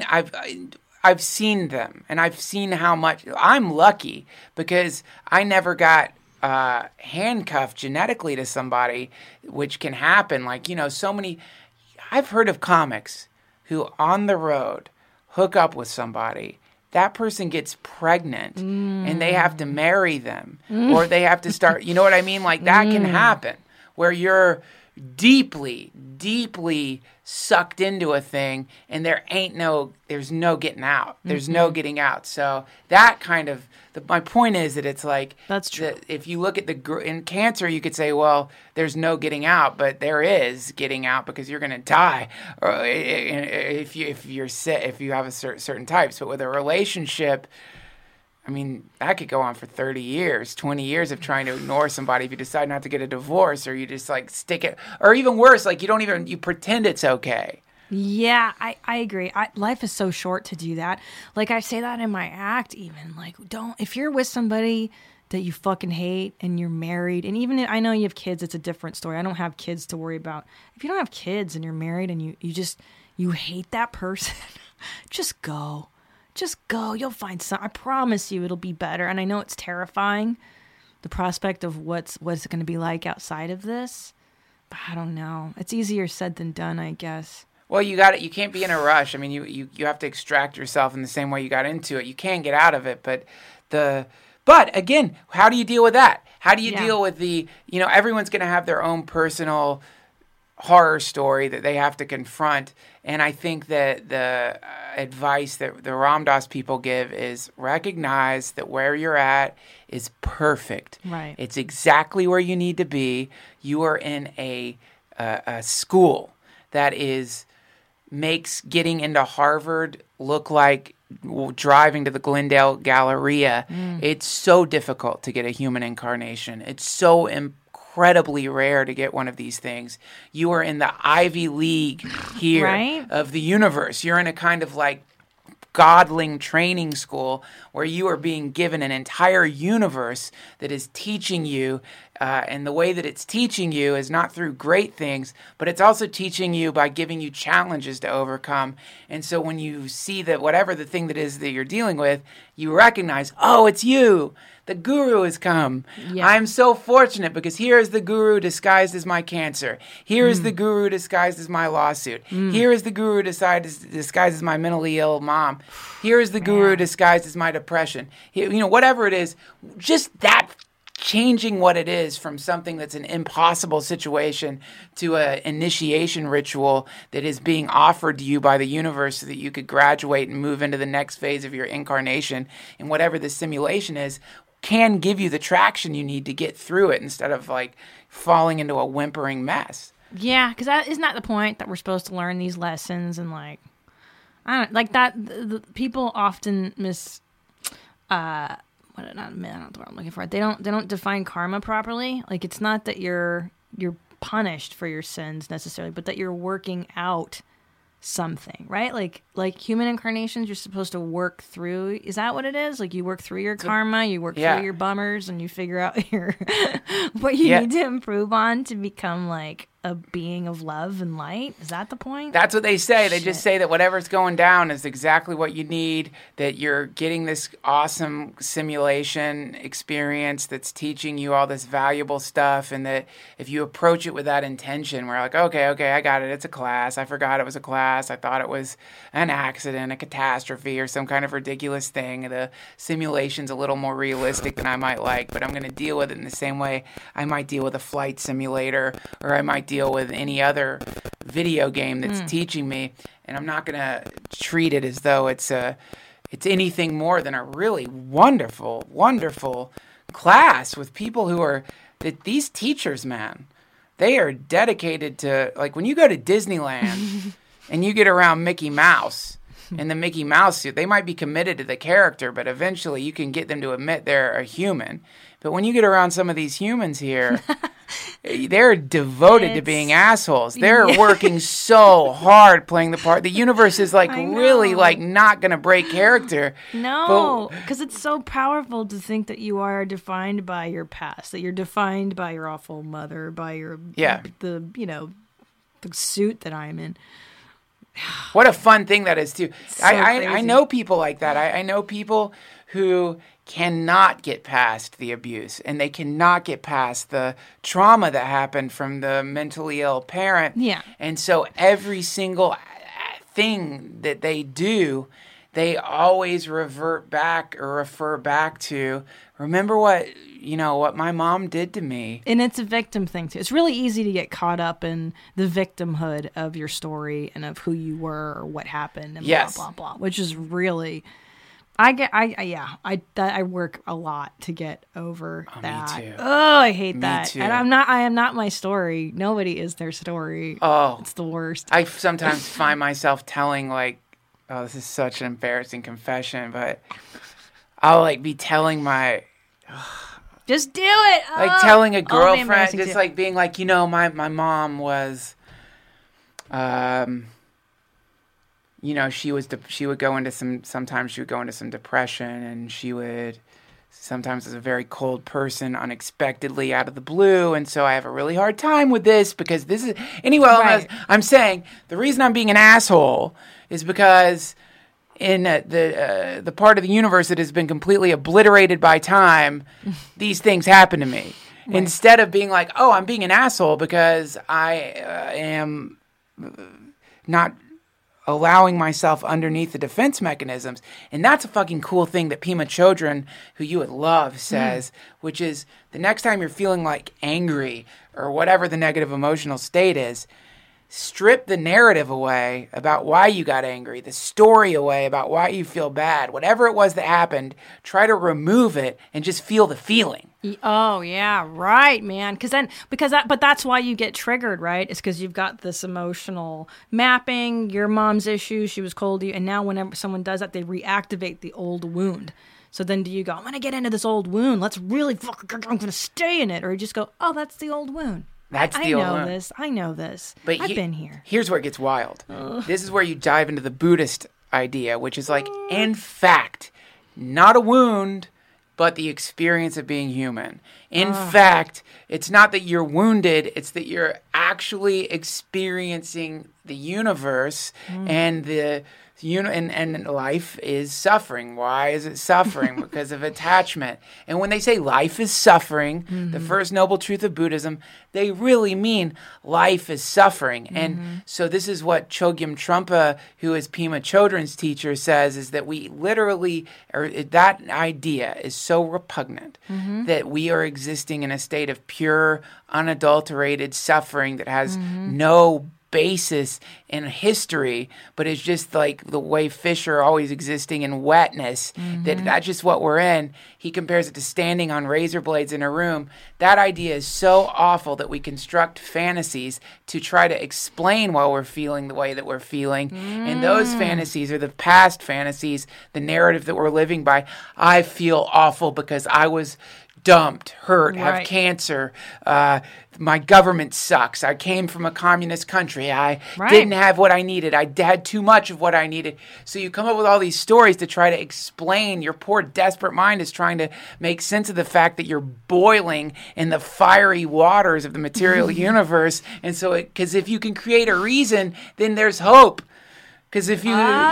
them, and I've seen how much. I'm lucky because I never got handcuffed genetically to somebody, which can happen. Like, so many. I've heard of comics who on the road hook up with somebody. That person gets pregnant and they have to marry them or they have to start, you know what I mean? Like that can happen where you're deeply, deeply sucked into a thing and there's no getting out. There's no getting out. So that kind of, my point is that it's like, that's true. If you look at in cancer, you could say, well, there's no getting out, but there is getting out because you're going to die or if you're sick, if you have a certain types. But with a relationship, I mean, that could go on for 30 years, 20 years of trying to ignore somebody if you decide not to get a divorce or you just like stick it, or even worse, like you pretend it's okay. Yeah, I agree. Life is so short to do that. Like I say that in my act even. Like if you're with somebody that you fucking hate and you're married, and even if, I know you have kids, it's a different story. I don't have kids to worry about. If you don't have kids and you're married and you hate that person, just go. Just go. You'll find some. I promise you it'll be better. And I know it's terrifying, the prospect of what's it going to be like outside of this. But I don't know. It's easier said than done, I guess. Well, you got it. You can't be in a rush. I mean, you have to extract yourself in the same way you got into it. You can get out of it, but again, how do you deal with that? How do you deal with everyone's going to have their own personal horror story that they have to confront. And I think that the advice that the Ram Dass people give is recognize that where you're at is perfect. Right. It's exactly where you need to be. You are in a school that makes getting into Harvard look like driving to the Glendale Galleria. It's so difficult to get a human incarnation. It's so incredibly rare to get one of these things. You are in the Ivy League here of the universe. You're in a kind of like godling training school where you are being given an entire universe that is teaching you, and the way that it's teaching you is not through great things, but it's also teaching you by giving you challenges to overcome. And so when you see that whatever the thing that is that you're dealing with, you recognize, oh, it's you. The guru has come. Yeah. I'm so fortunate because here is the guru disguised as my cancer. Here is the guru disguised as my lawsuit. Here is the guru disguised as my mentally ill mom. Here is the guru disguised as my depression. Whatever it is, just that changing what it is from something that's an impossible situation to an initiation ritual that is being offered to you by the universe so that you could graduate and move into the next phase of your incarnation in whatever the simulation is, can give you the traction you need to get through it instead of like falling into a whimpering mess. Yeah, because isn't that the point, that we're supposed to learn these lessons and like, I don't like that. The people often I don't know what I'm looking for. They don't define karma properly. Like it's not that you're punished for your sins necessarily, but that you're working out something, right? Like human incarnations, you're supposed to work through. Is that what it is? Like you work through your karma, you work through your bummers, and you figure out what you need to improve on to become like a being of love and light. Is that the point? That's what they say. They just say that whatever's going down is exactly what you need, that you're getting this awesome simulation experience that's teaching you all this valuable stuff, and that if you approach it with that intention, we're like, okay, I got it. It's a class. I forgot it was a class. I thought it was, an accident, a catastrophe, or some kind of ridiculous thing. The simulation's a little more realistic than I might like, but I'm going to deal with it in the same way I might deal with a flight simulator, or I might deal with any other video game that's teaching me, and I'm not going to treat it as though it's anything more than a really wonderful, wonderful class with people who are, these teachers, man, they are dedicated to, like, when you go to Disneyland and you get around Mickey Mouse in the Mickey Mouse suit, they might be committed to the character, but eventually you can get them to admit they're a human. But when you get around some of these humans here, they're devoted to being assholes. They're working so hard playing the part. The universe is like really like not going to break character. No, because it's so powerful to think that you are defined by your past, that you're defined by your awful mother, by your the suit that I'm in. What a fun thing that is too. So I know people like that. I know people who cannot get past the abuse, and they cannot get past the trauma that happened from the mentally ill parent. Yeah. And so every single thing that they do, they always revert back or refer back to, remember what my mom did to me. And it's a victim thing too. It's really easy to get caught up in the victimhood of your story and of who you were or what happened and blah, blah, blah, which is really... I work a lot to get over that. Me too. Oh, I hate that. Too. And I am not my story. Nobody is their story. Oh. It's the worst. I sometimes find myself telling this is such an embarrassing confession, but I'll be telling my... Just do it. Telling a girlfriend, just being like, my mom was... she would go into sometimes she would go into some depression, and she would sometimes as a very cold person unexpectedly out of the blue. And so I have a really hard time with this because this is, anyway, right. I'm saying the reason I'm being an asshole is because in the part of the universe that has been completely obliterated by time, these things happen to me. Right. Instead of being like, oh, I'm being an asshole because I am not allowing myself underneath the defense mechanisms. And that's a fucking cool thing that Pema Chodron, who you would love, says, which is the next time you're feeling like angry or whatever the negative emotional state is, strip the narrative away about why you got angry, the story away about why you feel bad, whatever it was that happened, try to remove it and just feel the feeling. Oh, yeah, right, man. But that's why you get triggered, right? It's because you've got this emotional mapping, your mom's issue, she was cold to you, and now whenever someone does that, they reactivate the old wound. So then do you go, I'm going to get into this old wound, let's really, I'm going to stay in it, or you just go, oh, that's the old wound. That's the old one. I know this. But I've been here. Here's where it gets wild. This is where you dive into the Buddhist idea, which is in fact, not a wound, but the experience of being human. In fact, it's not that you're wounded, it's that you're actually experiencing the universe and the... and life is suffering. Why is it suffering? Because of attachment. And when they say life is suffering, the first noble truth of Buddhism, they really mean life is suffering. And so this is what Chogyam Trungpa, who is Pema Chodron's teacher, says, is that we literally, or that idea is so repugnant that we are existing in a state of pure, unadulterated suffering that has no basis in history, but it's just like the way fish are always existing in wetness, that's just what we're in. He compares it to standing on razor blades in a room. That idea is so awful that we construct fantasies to try to explain why we're feeling the way that we're feeling. And those fantasies are the past fantasies, the narrative that we're living by. I feel awful because I was dumped, hurt, have cancer. My government sucks. I came from a communist country. I didn't have what I needed. I had too much of what I needed. So you come up with all these stories to try to explain. Your poor, desperate mind is trying to make sense of the fact that you're boiling in the fiery waters of the material universe. And so, because if you can create a reason, then there's hope. Because if you...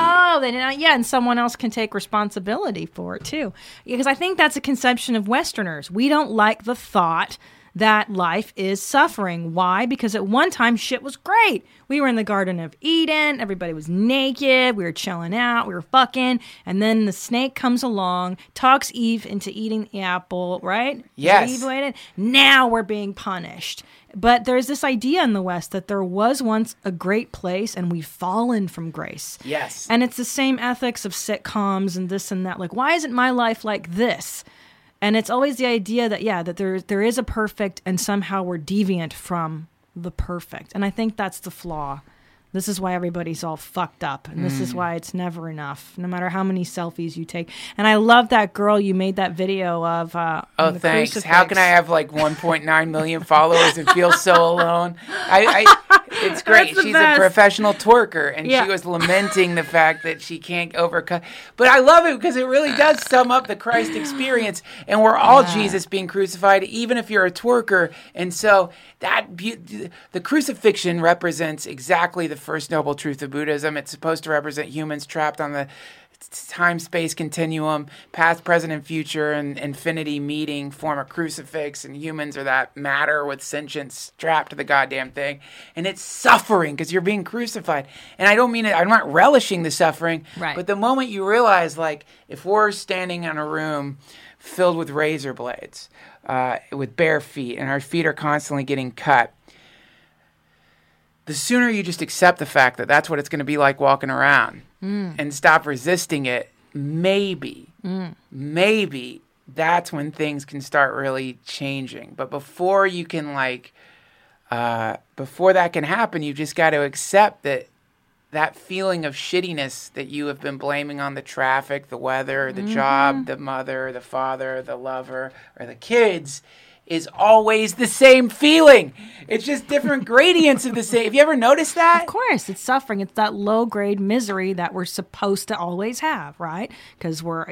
and someone else can take responsibility for it, too. Because I think that's a conception of Westerners. We don't like the thought that life is suffering. Why? Because at one time, shit was great. We were in the Garden of Eden. Everybody was naked. We were chilling out. We were fucking. And then the snake comes along, talks Eve into eating the apple, right? Yes. Eve waited. Now we're being punished. But there's this idea in the West that there was once a great place and we've fallen from grace. Yes. And it's the same ethics of sitcoms and this and that. Like, why isn't my life like this? And it's always the idea that, that there is a perfect and somehow we're deviant from the perfect. And I think that's the flaw. This is why everybody's all fucked up. And this is why it's never enough, no matter how many selfies you take. And I love that girl you made that video of. Oh, thanks. Crucifix. How can I have like 1.9 million followers and feel so alone? It's great. She's best. A professional twerker, and she was lamenting the fact that she can't overcome. But I love it because it really does sum up the Christ experience, and we're all Jesus being crucified, even if you're a twerker. And so the crucifixion represents exactly the first noble truth of Buddhism. It's supposed to represent humans trapped on the time-space continuum, past, present, and future, and infinity meeting form a crucifix, and humans are that matter with sentience strapped to the goddamn thing. And it's suffering because you're being crucified. And I don't mean it, I'm not relishing the suffering, right. But the moment you realize, like, if we're standing in a room filled with razor blades, with bare feet, and our feet are constantly getting cut, the sooner you just accept the fact that that's what it's going to be like walking around and stop resisting it, maybe that's when things can start really changing. But before you can before that can happen, you just got to accept that feeling of shittiness that you have been blaming on the traffic, the weather, the job, the mother, the father, the lover, or the kids is always the same feeling. It's just different gradients of the same. Have you ever noticed that? Of course, it's suffering. It's that low-grade misery that we're supposed to always have, right? Because we're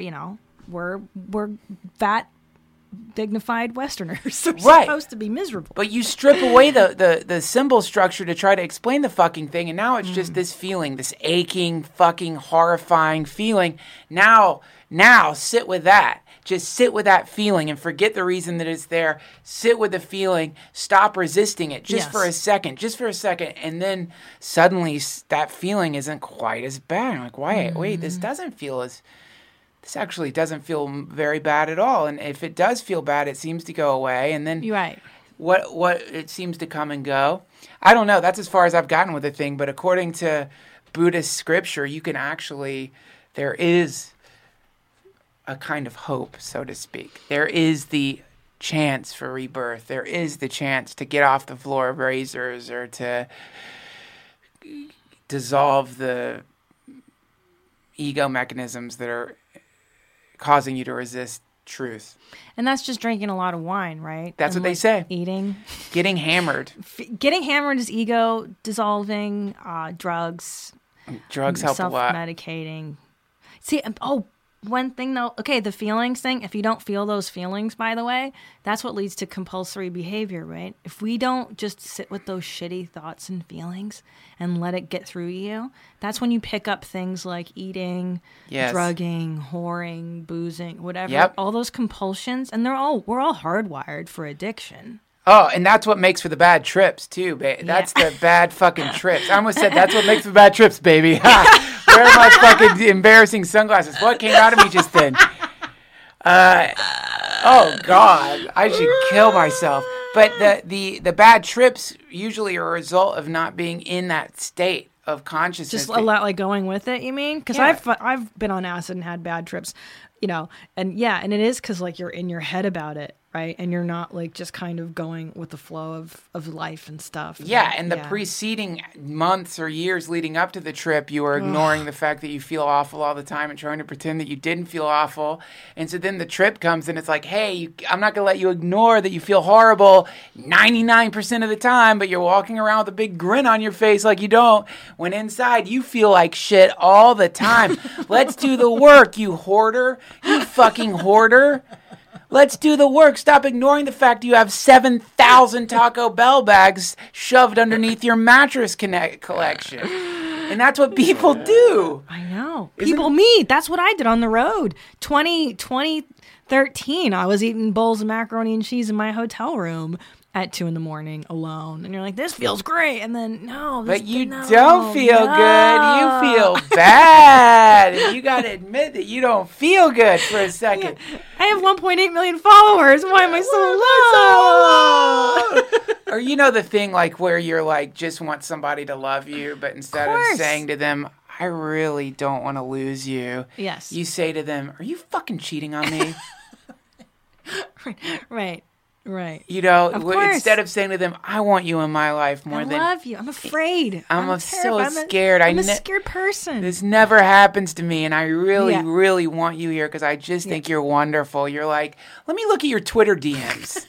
fat, dignified Westerners. We're supposed to be miserable. But you strip away the symbol structure to try to explain the fucking thing, and now it's just this feeling, this aching, fucking horrifying feeling. Now sit with that. Just sit with that feeling and forget the reason that it's there. Sit with the feeling. Stop resisting it just for a second. And then suddenly that feeling isn't quite as bad. I'm like, wait, this actually doesn't feel very bad at all. And if it does feel bad, it seems to go away. And then what it seems to come and go. I don't know. That's as far as I've gotten with the thing. But according to Buddhist scripture, you can there is a kind of hope, so to speak. There is the chance for rebirth. There is the chance to get off the floor of razors or to dissolve the ego mechanisms that are causing you to resist truth. And that's just drinking a lot of wine, right? That's what they say. Eating. Getting hammered. Getting hammered is ego dissolving, drugs. Drugs help a lot. Self-medicating. See, one thing though, okay, the feelings thing, if you don't feel those feelings, by the way, that's what leads to compulsory behavior, right? If we don't just sit with those shitty thoughts and feelings and let it get through you, that's when you pick up things like eating, drugging, whoring, boozing, whatever, all those compulsions, and we're all hardwired for addiction. Oh, and that's what makes for the bad trips, too, baby. That's the bad fucking trips. I almost said that's what makes for bad trips, baby. Where are my fucking embarrassing sunglasses? What came out of me just then? Oh, God. I should kill myself. But the bad trips usually are a result of not being in that state of consciousness. Just a lot like going with it, you mean? Because I've been on acid and had bad trips, and it is because like you're in your head about it. Right. And you're not like just kind of going with the flow of life and stuff. Yeah. And the preceding months or years leading up to the trip, you were ignoring the fact that you feel awful all the time and trying to pretend that you didn't feel awful. And so then the trip comes and it's like, hey, I'm not going to let you ignore that you feel horrible 99% of the time, but you're walking around with a big grin on your face like you don't, when inside you feel like shit all the time. Let's do the work, you hoarder. You fucking hoarder. Let's do the work. Stop ignoring the fact you have 7,000 Taco Bell bags shoved underneath your mattress collection. And that's what people do. I know. That's what I did on the road. 2013, I was eating bowls of macaroni and cheese in my hotel room at 2 a.m. alone, and you're like, this feels great, and then but you don't feel good. You feel bad, and you got to admit that you don't feel good for a second. Yeah. I have 1.8 million followers. Why am I so low? Or you know the thing like where you're like just want somebody to love you, but instead of saying to them, I really don't want to lose you. Yes. You say to them, are you fucking cheating on me? Right. You know, instead of saying to them, I want you in my life more than... I love you. I'm afraid. I'm so scared. I'm a scared person. This never happens to me, and I really, really want you here because I just think you're wonderful. You're like, let me look at your Twitter DMs.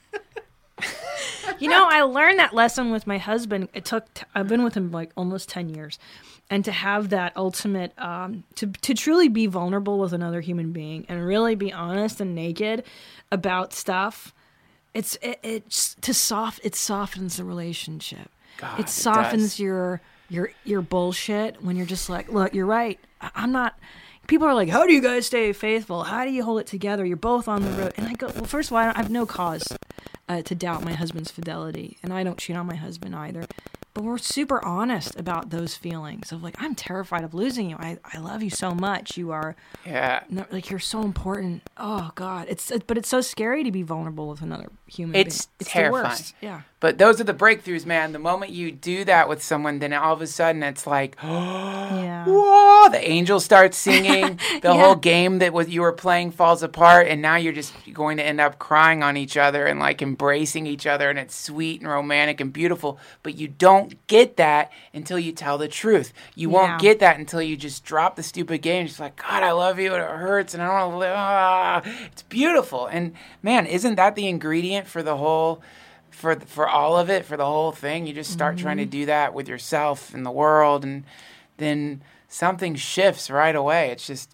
You know, I learned that lesson with my husband. I've been with him like almost 10 years. And to have that ultimate, to truly be vulnerable with another human being and really be honest and naked about stuff, it softens the relationship. God, it softens your bullshit when you're just like, look, you're right. I'm not. People are like, how do you guys stay faithful? How do you hold it together? You're both on the road. And I go, well, first of all, I have no cause to doubt my husband's fidelity, and I don't cheat on my husband either. But we're super honest about those feelings of like, I'm terrified of losing you. I love you so much. You are, like you're so important. Oh God, but it's so scary to be vulnerable with another human being. It's terrifying. The worst. Yeah. But those are the breakthroughs, man. The moment you do that with someone, then all of a sudden it's like, whoa, the angels start singing. The whole game that you were playing falls apart, and now you're just going to end up crying on each other and like embracing each other, and it's sweet and romantic and beautiful. But you don't get that until you tell the truth. You won't get that until you just drop the stupid game. Just like, God, I love you, and it hurts, and I don't want to live. It's beautiful. And man, isn't that the ingredient for the whole... For all of it, for the whole thing? You just start trying to do that with yourself and the world, and then something shifts right away. It's just,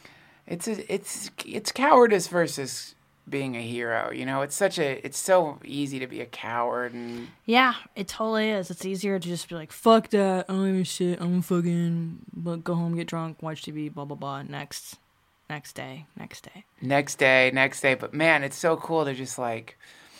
it's cowardice versus being a hero. You know, it's so easy to be a coward. And yeah, it totally is. It's easier to just be like, fuck that, I don't give a shit, I'm fucking, but go home, get drunk, watch TV, blah, blah, blah, next day. But man, it's so cool to just like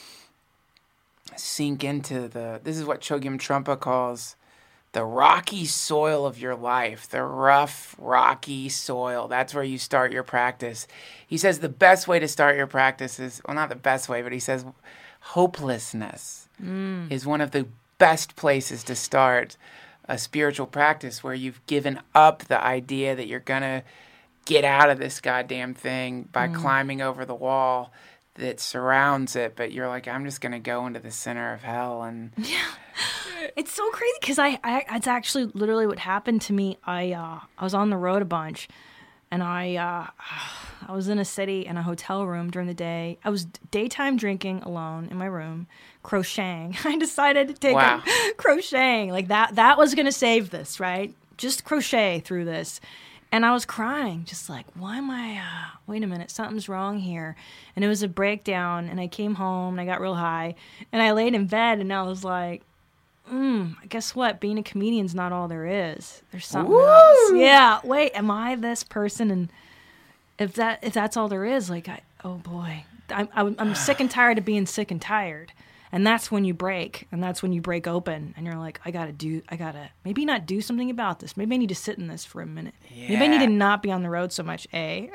sink into this is what Chogyam Trungpa calls the rocky soil of your life, the rough, rocky soil. That's where you start your practice. He says the best way to start your practice is, well, not the best way, but he says hopelessness is one of the best places to start a spiritual practice, where you've given up the idea that you're going to get out of this goddamn thing by climbing over the wall that surrounds it, but you're like, I'm just going to go into the center of hell. And it's so crazy because it's actually literally what happened to me. I was on the road a bunch, and I was in a city in a hotel room during the day. I was daytime drinking alone in my room, crocheting. I decided to take crocheting like that was going to save this, right? Just crochet through this. And I was crying, just like, why am I, wait a minute, something's wrong here. And it was a breakdown, and I came home, and I got real high, and I laid in bed, and I was like, guess what? Being a comedian's not all there is. There's something else. Yeah, wait, am I this person? And if that's all there is, like, oh boy. I'm sick and tired of being sick and tired. And that's when you break, and that's when you break open, and you're like, I gotta maybe not do something about this. Maybe I need to sit in this for a minute. Yeah. Maybe I need to not be on the road so much, A.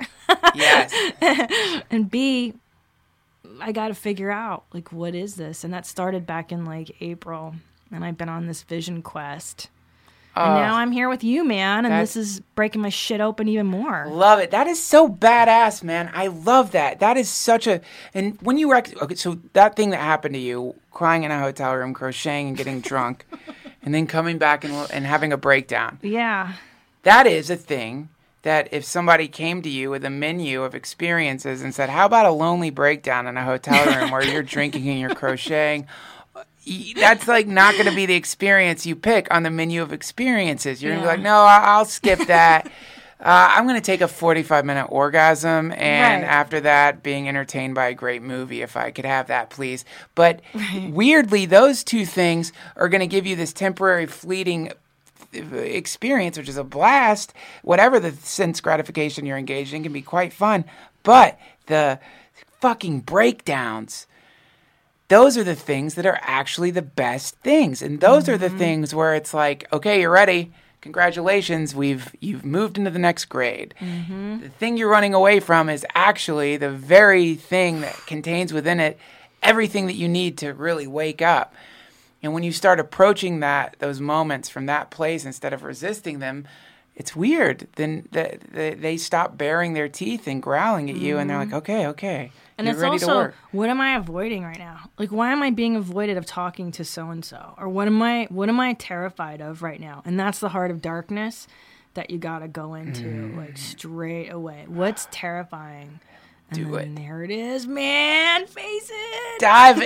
Yes. And B, I gotta figure out, like, what is this? And that started back in, like, April, and I've been on this vision quest. And now I'm here with you, man, and this is breaking my shit open even more. Love it. That is so badass, man. I love that. That is such a... And when you... Okay, so that thing that happened to you, crying in a hotel room, crocheting and getting drunk, and then coming back and having a breakdown. Yeah. That is a thing that if somebody came to you with a menu of experiences and said, how about a lonely breakdown in a hotel room where you're drinking and you're crocheting... That's like not going to be the experience you pick on the menu of experiences. You're going to be like, no, I'll skip that. I'm going to take a 45-minute orgasm, and after that, being entertained by a great movie, if I could have that, please. But weirdly, those two things are going to give you this temporary fleeting experience, which is a blast. Whatever the sense gratification you're engaged in can be quite fun. But the fucking breakdowns... those are the things that are actually the best things. And those are the things where it's like, okay, you're ready. Congratulations, you've moved into the next grade. The thing you're running away from is actually the very thing that contains within it everything that you need to really wake up. And when you start approaching those moments from that place instead of resisting them, it's weird. Then they stop baring their teeth and growling at you, and they're like, okay. And you're it's ready also, to work. what am I avoiding right now? Like, why am I being avoided of talking to so-and-so? Or what am I terrified of right now? And that's the heart of darkness that you got to go into, like, straight away. What's terrifying? And Do it. There it is, man. Face it. Dive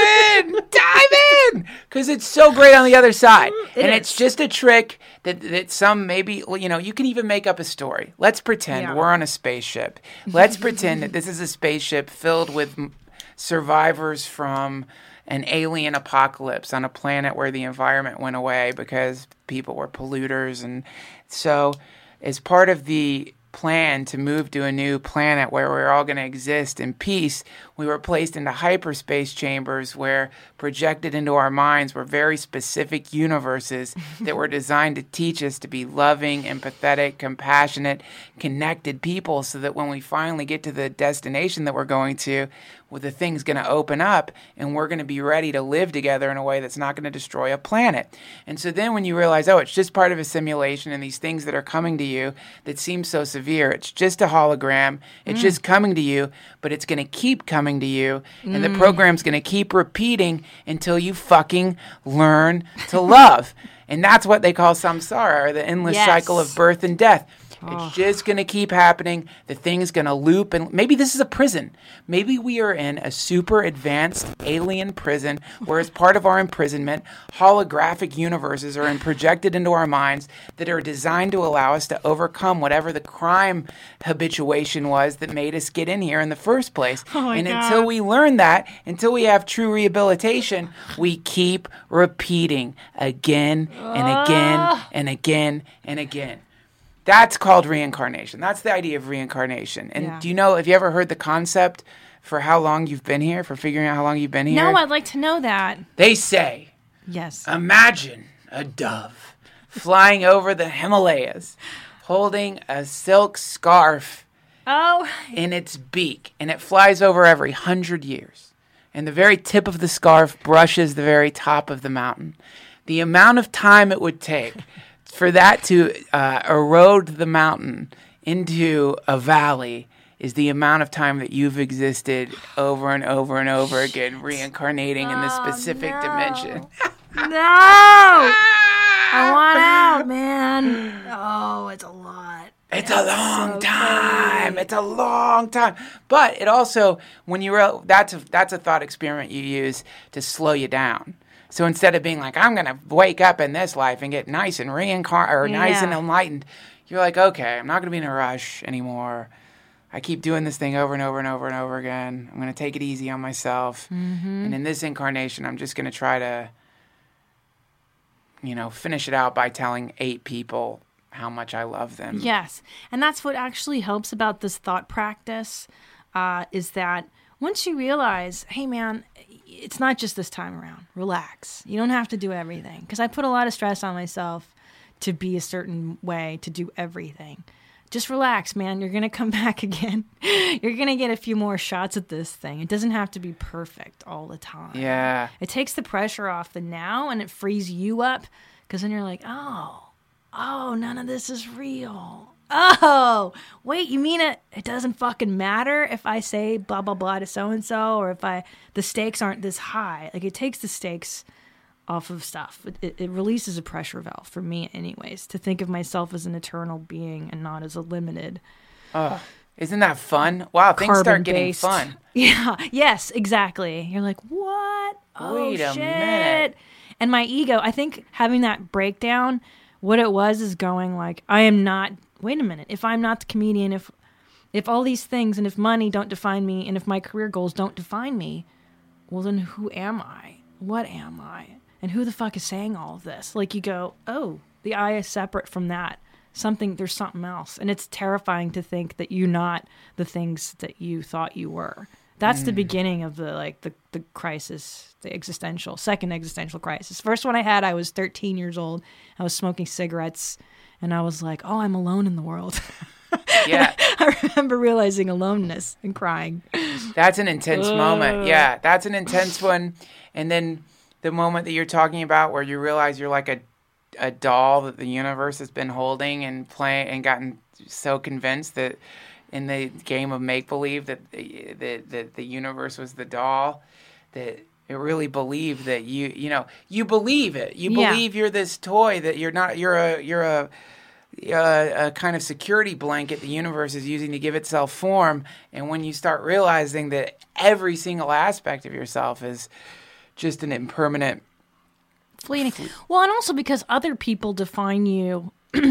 in, because it's so great on the other side. It's just a trick that some maybe, you can even make up a story. Let's pretend we're on a spaceship. Let's pretend that this is a spaceship filled with survivors from an alien apocalypse on a planet where the environment went away because people were polluters. And so as part of the plan to move to a new planet where we're all going to exist in peace, we were placed into hyperspace chambers where projected into our minds were very specific universes that were designed to teach us to be loving, empathetic, compassionate, connected people, so that when we finally get to the destination that we're going to, well, the thing's going to open up and we're going to be ready to live together in a way that's not going to destroy a planet. And so then when you realize, it's just part of a simulation, and these things that are coming to you that seem so severe, it's just a hologram, it's just coming to you, but it's going to keep coming to you, and the program's going to keep repeating until you fucking learn to love. And that's what they call samsara, or the endless cycle of birth and death. It's just going to keep happening. The thing's going to loop. And maybe this is a prison. Maybe we are in a super advanced alien prison where, as part of our imprisonment, holographic universes are projected into our minds that are designed to allow us to overcome whatever the crime habituation was that made us get in here in the first place. Until we learn that, until we have true rehabilitation, we keep repeating again and again and again and again. That's called reincarnation. That's the idea of reincarnation. And do you know, have you ever heard the concept for how long you've been here, for figuring out how long you've been here? No, I'd like to know that. They say, imagine a dove flying over the Himalayas, holding a silk scarf in its beak, and it flies over every 100 years. And the very tip of the scarf brushes the very top of the mountain. The amount of time it would take for that to erode the mountain into a valley is the amount of time that you've existed over and over and over again, reincarnating in this specific dimension. No! I want out, man. Oh, it's a lot. It's a long time. It's a long time. But it also, when that's a thought experiment you use to slow you down. So instead of being like, I'm going to wake up in this life and get nice and nice and enlightened, you're like, okay, I'm not going to be in a rush anymore. I keep doing this thing over and over and over and over again. I'm going to take it easy on myself. And in this incarnation, I'm just going to try to, finish it out by telling 8 people how much I love them. Yes. And that's what actually helps about this thought practice, is that once you realize, hey, man, it's not just this time around. Relax. You don't have to do everything. Because I put a lot of stress on myself to be a certain way, to do everything. Just relax, man. You're going to come back again. You're going to get a few more shots at this thing. It doesn't have to be perfect all the time. Yeah. It takes the pressure off the now, and it frees you up. Because then you're like, oh, none of this is real. Oh, wait, you mean it doesn't fucking matter if I say blah, blah, blah to so-and-so, or if the stakes aren't this high. Like, it takes the stakes off of stuff. It releases a pressure valve, for me anyways, to think of myself as an eternal being and not as a limited. Isn't that fun? Wow, things start getting fun. Yeah, yes, exactly. You're like, what? Wait a minute. And my ego, I think having that breakdown, what it was is going like, I am not... Wait a minute, if I'm not the comedian, if all these things, and if money don't define me, and if my career goals don't define me, well, then who am I? What am I? And who the fuck is saying all of this? Like, you go, oh, the I is separate from that. There's something else. And it's terrifying to think that you're not the things that you thought you were. That's the beginning of the crisis, the second existential crisis. First one I had, I was 13 years old. I was smoking cigarettes, and I was like, oh, I'm alone in the world. Yeah. I remember realizing aloneness and crying. That's an intense moment. Yeah, that's an intense one. And then the moment that you're talking about where you realize you're like a doll that the universe has been holding and playing and gotten so convinced that in the game of make-believe that the universe was the doll, that it really believed that you believe it. You believe you're this toy, that you're not, you're a kind of security blanket the universe is using to give itself form. And when you start realizing that every single aspect of yourself is just an impermanent fleeting. Well, and also because other people define you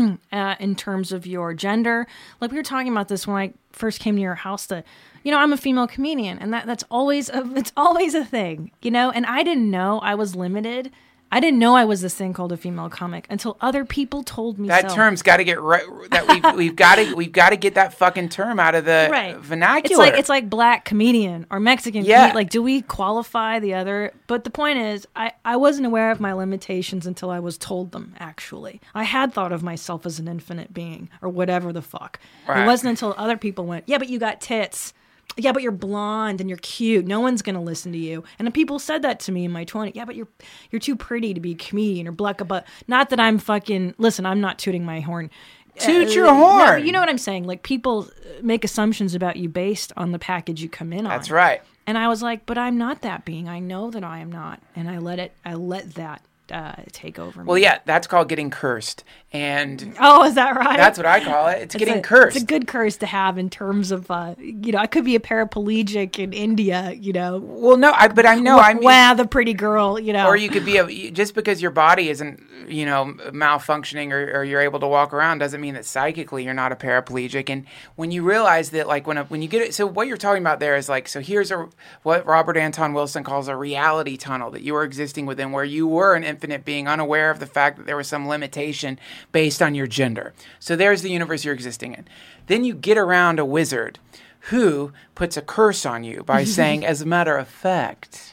in terms of your gender. Like we were talking about this when I first came to your house, I'm a female comedian, and that's always it's always a thing, and I didn't know I was limited. I didn't know I was this thing called a female comic until other people told me that so. Term's got to get right. That we've got to get that fucking term out of the vernacular. It's like black comedian or Mexican. Yeah. Like, do we qualify the other? But the point is, I wasn't aware of my limitations until I was told them. Actually, I had thought of myself as an infinite being or whatever the fuck. Right. It wasn't until other people went, yeah, but you got tits. Yeah, but you're blonde and you're cute. No one's going to listen to you. And then people said that to me in my 20s. Yeah, but you're too pretty to be a comedian or black. But not that I'm fucking... Listen, I'm not tooting my horn. Toot your horn. No, but you know what I'm saying? Like, people make assumptions about you based on the package you come in on. That's right. And I was like, but I'm not that being. I know that I am not. And I let that take over me. Well, yeah, that's called getting cursed. And oh, is that right? That's what I call it. It's getting cursed. It's a good curse to have in terms of, I could be a paraplegic in India, Well, no, but I know. Wow, the pretty girl, Or you could be just because your body isn't, malfunctioning or you're able to walk around doesn't mean that psychically you're not a paraplegic. And when you realize that, like, when you get it, so what you're talking about there is like, so here's what Robert Anton Wilson calls a reality tunnel that you were existing within, where you were an infinite being, unaware of the fact that there was some limitation based on your gender. So there's the universe you're existing in. Then you get around a wizard who puts a curse on you by saying, as a matter of fact,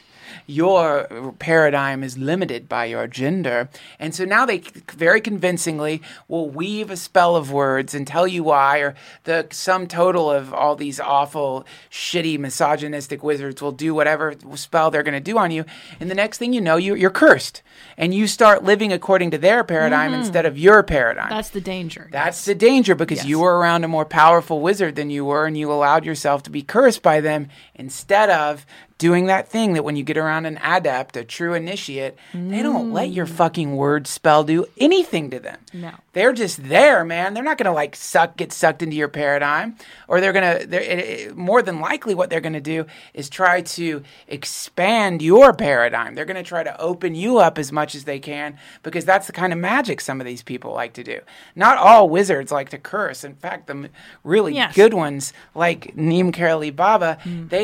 your paradigm is limited by your gender. And so now they very convincingly will weave a spell of words and tell you why, or the sum total of all these awful, shitty, misogynistic wizards will do whatever spell they're going to do on you. And the next thing you know, you're cursed. And you start living according to their paradigm instead of your paradigm. That's the danger. That's the danger, because you were around a more powerful wizard than you were, and you allowed yourself to be cursed by them instead of doing that thing that when you get around an adept, a true initiate, they don't let your fucking word spell do anything to them. No. They're just there, man. They're not going to get sucked into your paradigm, or they're more than likely what they're going to do is try to expand your paradigm. They're going to try to open you up as much as they can, because that's the kind of magic some of these people like to do. Not all wizards like to curse. In fact, the really good ones, like Neem Karoli Baba,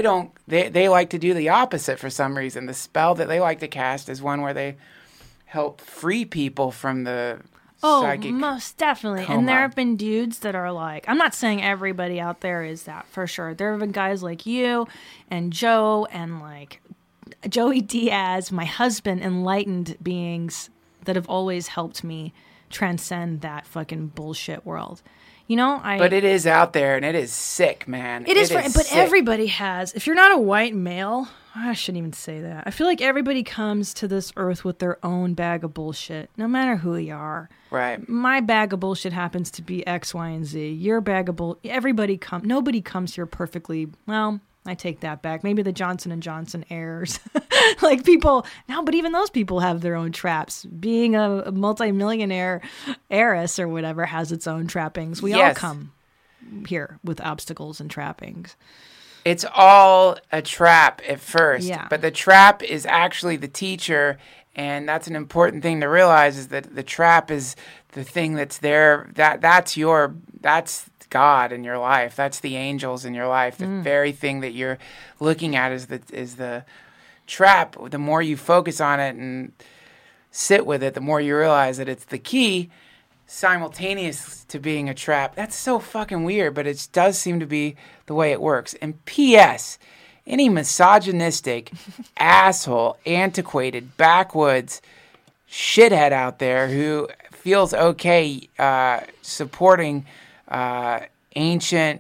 they like to do the opposite for some reason. The spell that they like to cast is one where they help free people from the psychic most definitely coma. And there have been dudes that are like, I'm not saying everybody out there is that, for sure. There have been guys like you and Joe and like Joey Diaz, my husband, enlightened beings that have always helped me transcend that fucking bullshit world. But it is out there, and it is sick, man. It is but sick. Everybody has. If you're not a white male, I shouldn't even say that. I feel like everybody comes to this earth with their own bag of bullshit, no matter who you are. Right. My bag of bullshit happens to be X, Y, and Z. Your bag of bullshit. Nobody comes here perfectly. Well, I take that back. Maybe the Johnson & Johnson heirs. Like people, no, but even those people have their own traps. Being a multimillionaire heiress or whatever has its own trappings. We all come here with obstacles and trappings. It's all a trap at first, yeah. But the trap is actually the teacher, and that's an important thing to realize, is that the trap is the thing that's there. That's God in your life. That's the angels in your life. The very thing that you're looking at is the trap. The more you focus on it and sit with it, the more you realize that it's the key simultaneous to being a trap. That's so fucking weird, but it does seem to be the way it works. And P.S., any misogynistic, asshole, antiquated, backwoods shithead out there who feels okay supporting ancient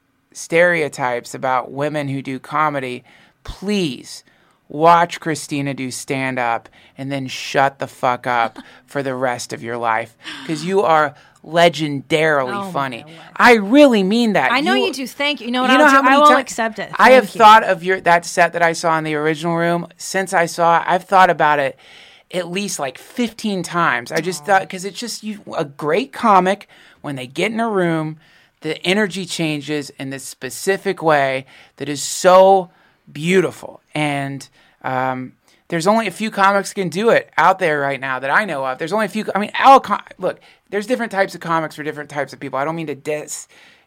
stereotypes about women who do comedy, please watch Christina do stand-up and then shut the fuck up for the rest of your life, because you are legendarily funny. I really mean that. I know you do. Thank you. You know what? I will accept it. I have thought of that set that I saw in the original room. Since I saw it, I've thought about it at least like 15 times. I just thought, because it's just a great comic. When they get in a room, the energy changes in this specific way that is so beautiful. And there's only a few comics can do it out there right now that I know of. There's only a few. I mean, look, there's different types of comics for different types of people. I don't mean to diss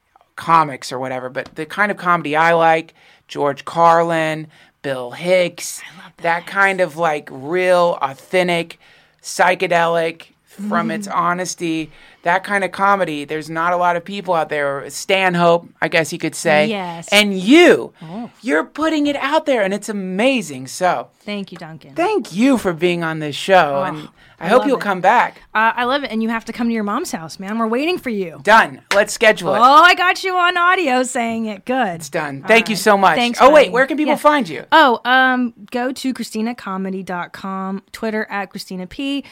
comics or whatever, but the kind of comedy I like, George Carlin, Bill Hicks, that kind of like real, authentic, psychedelic, from its honesty, that kind of comedy. There's not a lot of people out there. Stanhope, I guess you could say. Yes. And you're putting it out there, and it's amazing. So thank you, Duncan. Thank you for being on this show, and I hope you'll come back. I love it, and you have to come to your mom's house, man. We're waiting for you. Done. Let's schedule it. Oh, I got you on audio saying it. Good. It's done. Thank you so much. Thanks, wait, where can people find you? Oh, go to ChristinaComedy.com, Twitter at Christina P,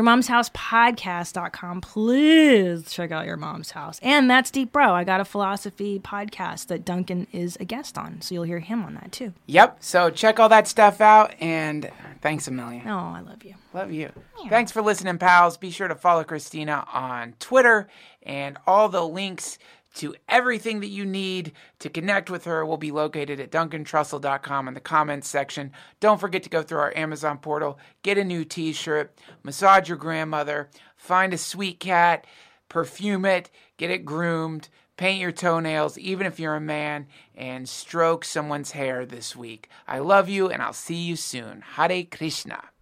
YourMom'sHousePodcast.com. Please check out Your Mom's House. And That's Deep Bro. I got a philosophy podcast that Duncan is a guest on, so you'll hear him on that too. Yep. So check all that stuff out, and thanks a million. Oh, I love you. Love you. Yeah. Thanks for listening, pals. Be sure to follow Christina on Twitter, and all the links to everything that you need to connect with her will be located at DuncanTrussell.com in the comments section. Don't forget to go through our Amazon portal, get a new t-shirt, massage your grandmother, find a sweet cat, perfume it, get it groomed, paint your toenails, even if you're a man, and stroke someone's hair this week. I love you, and I'll see you soon. Hare Krishna.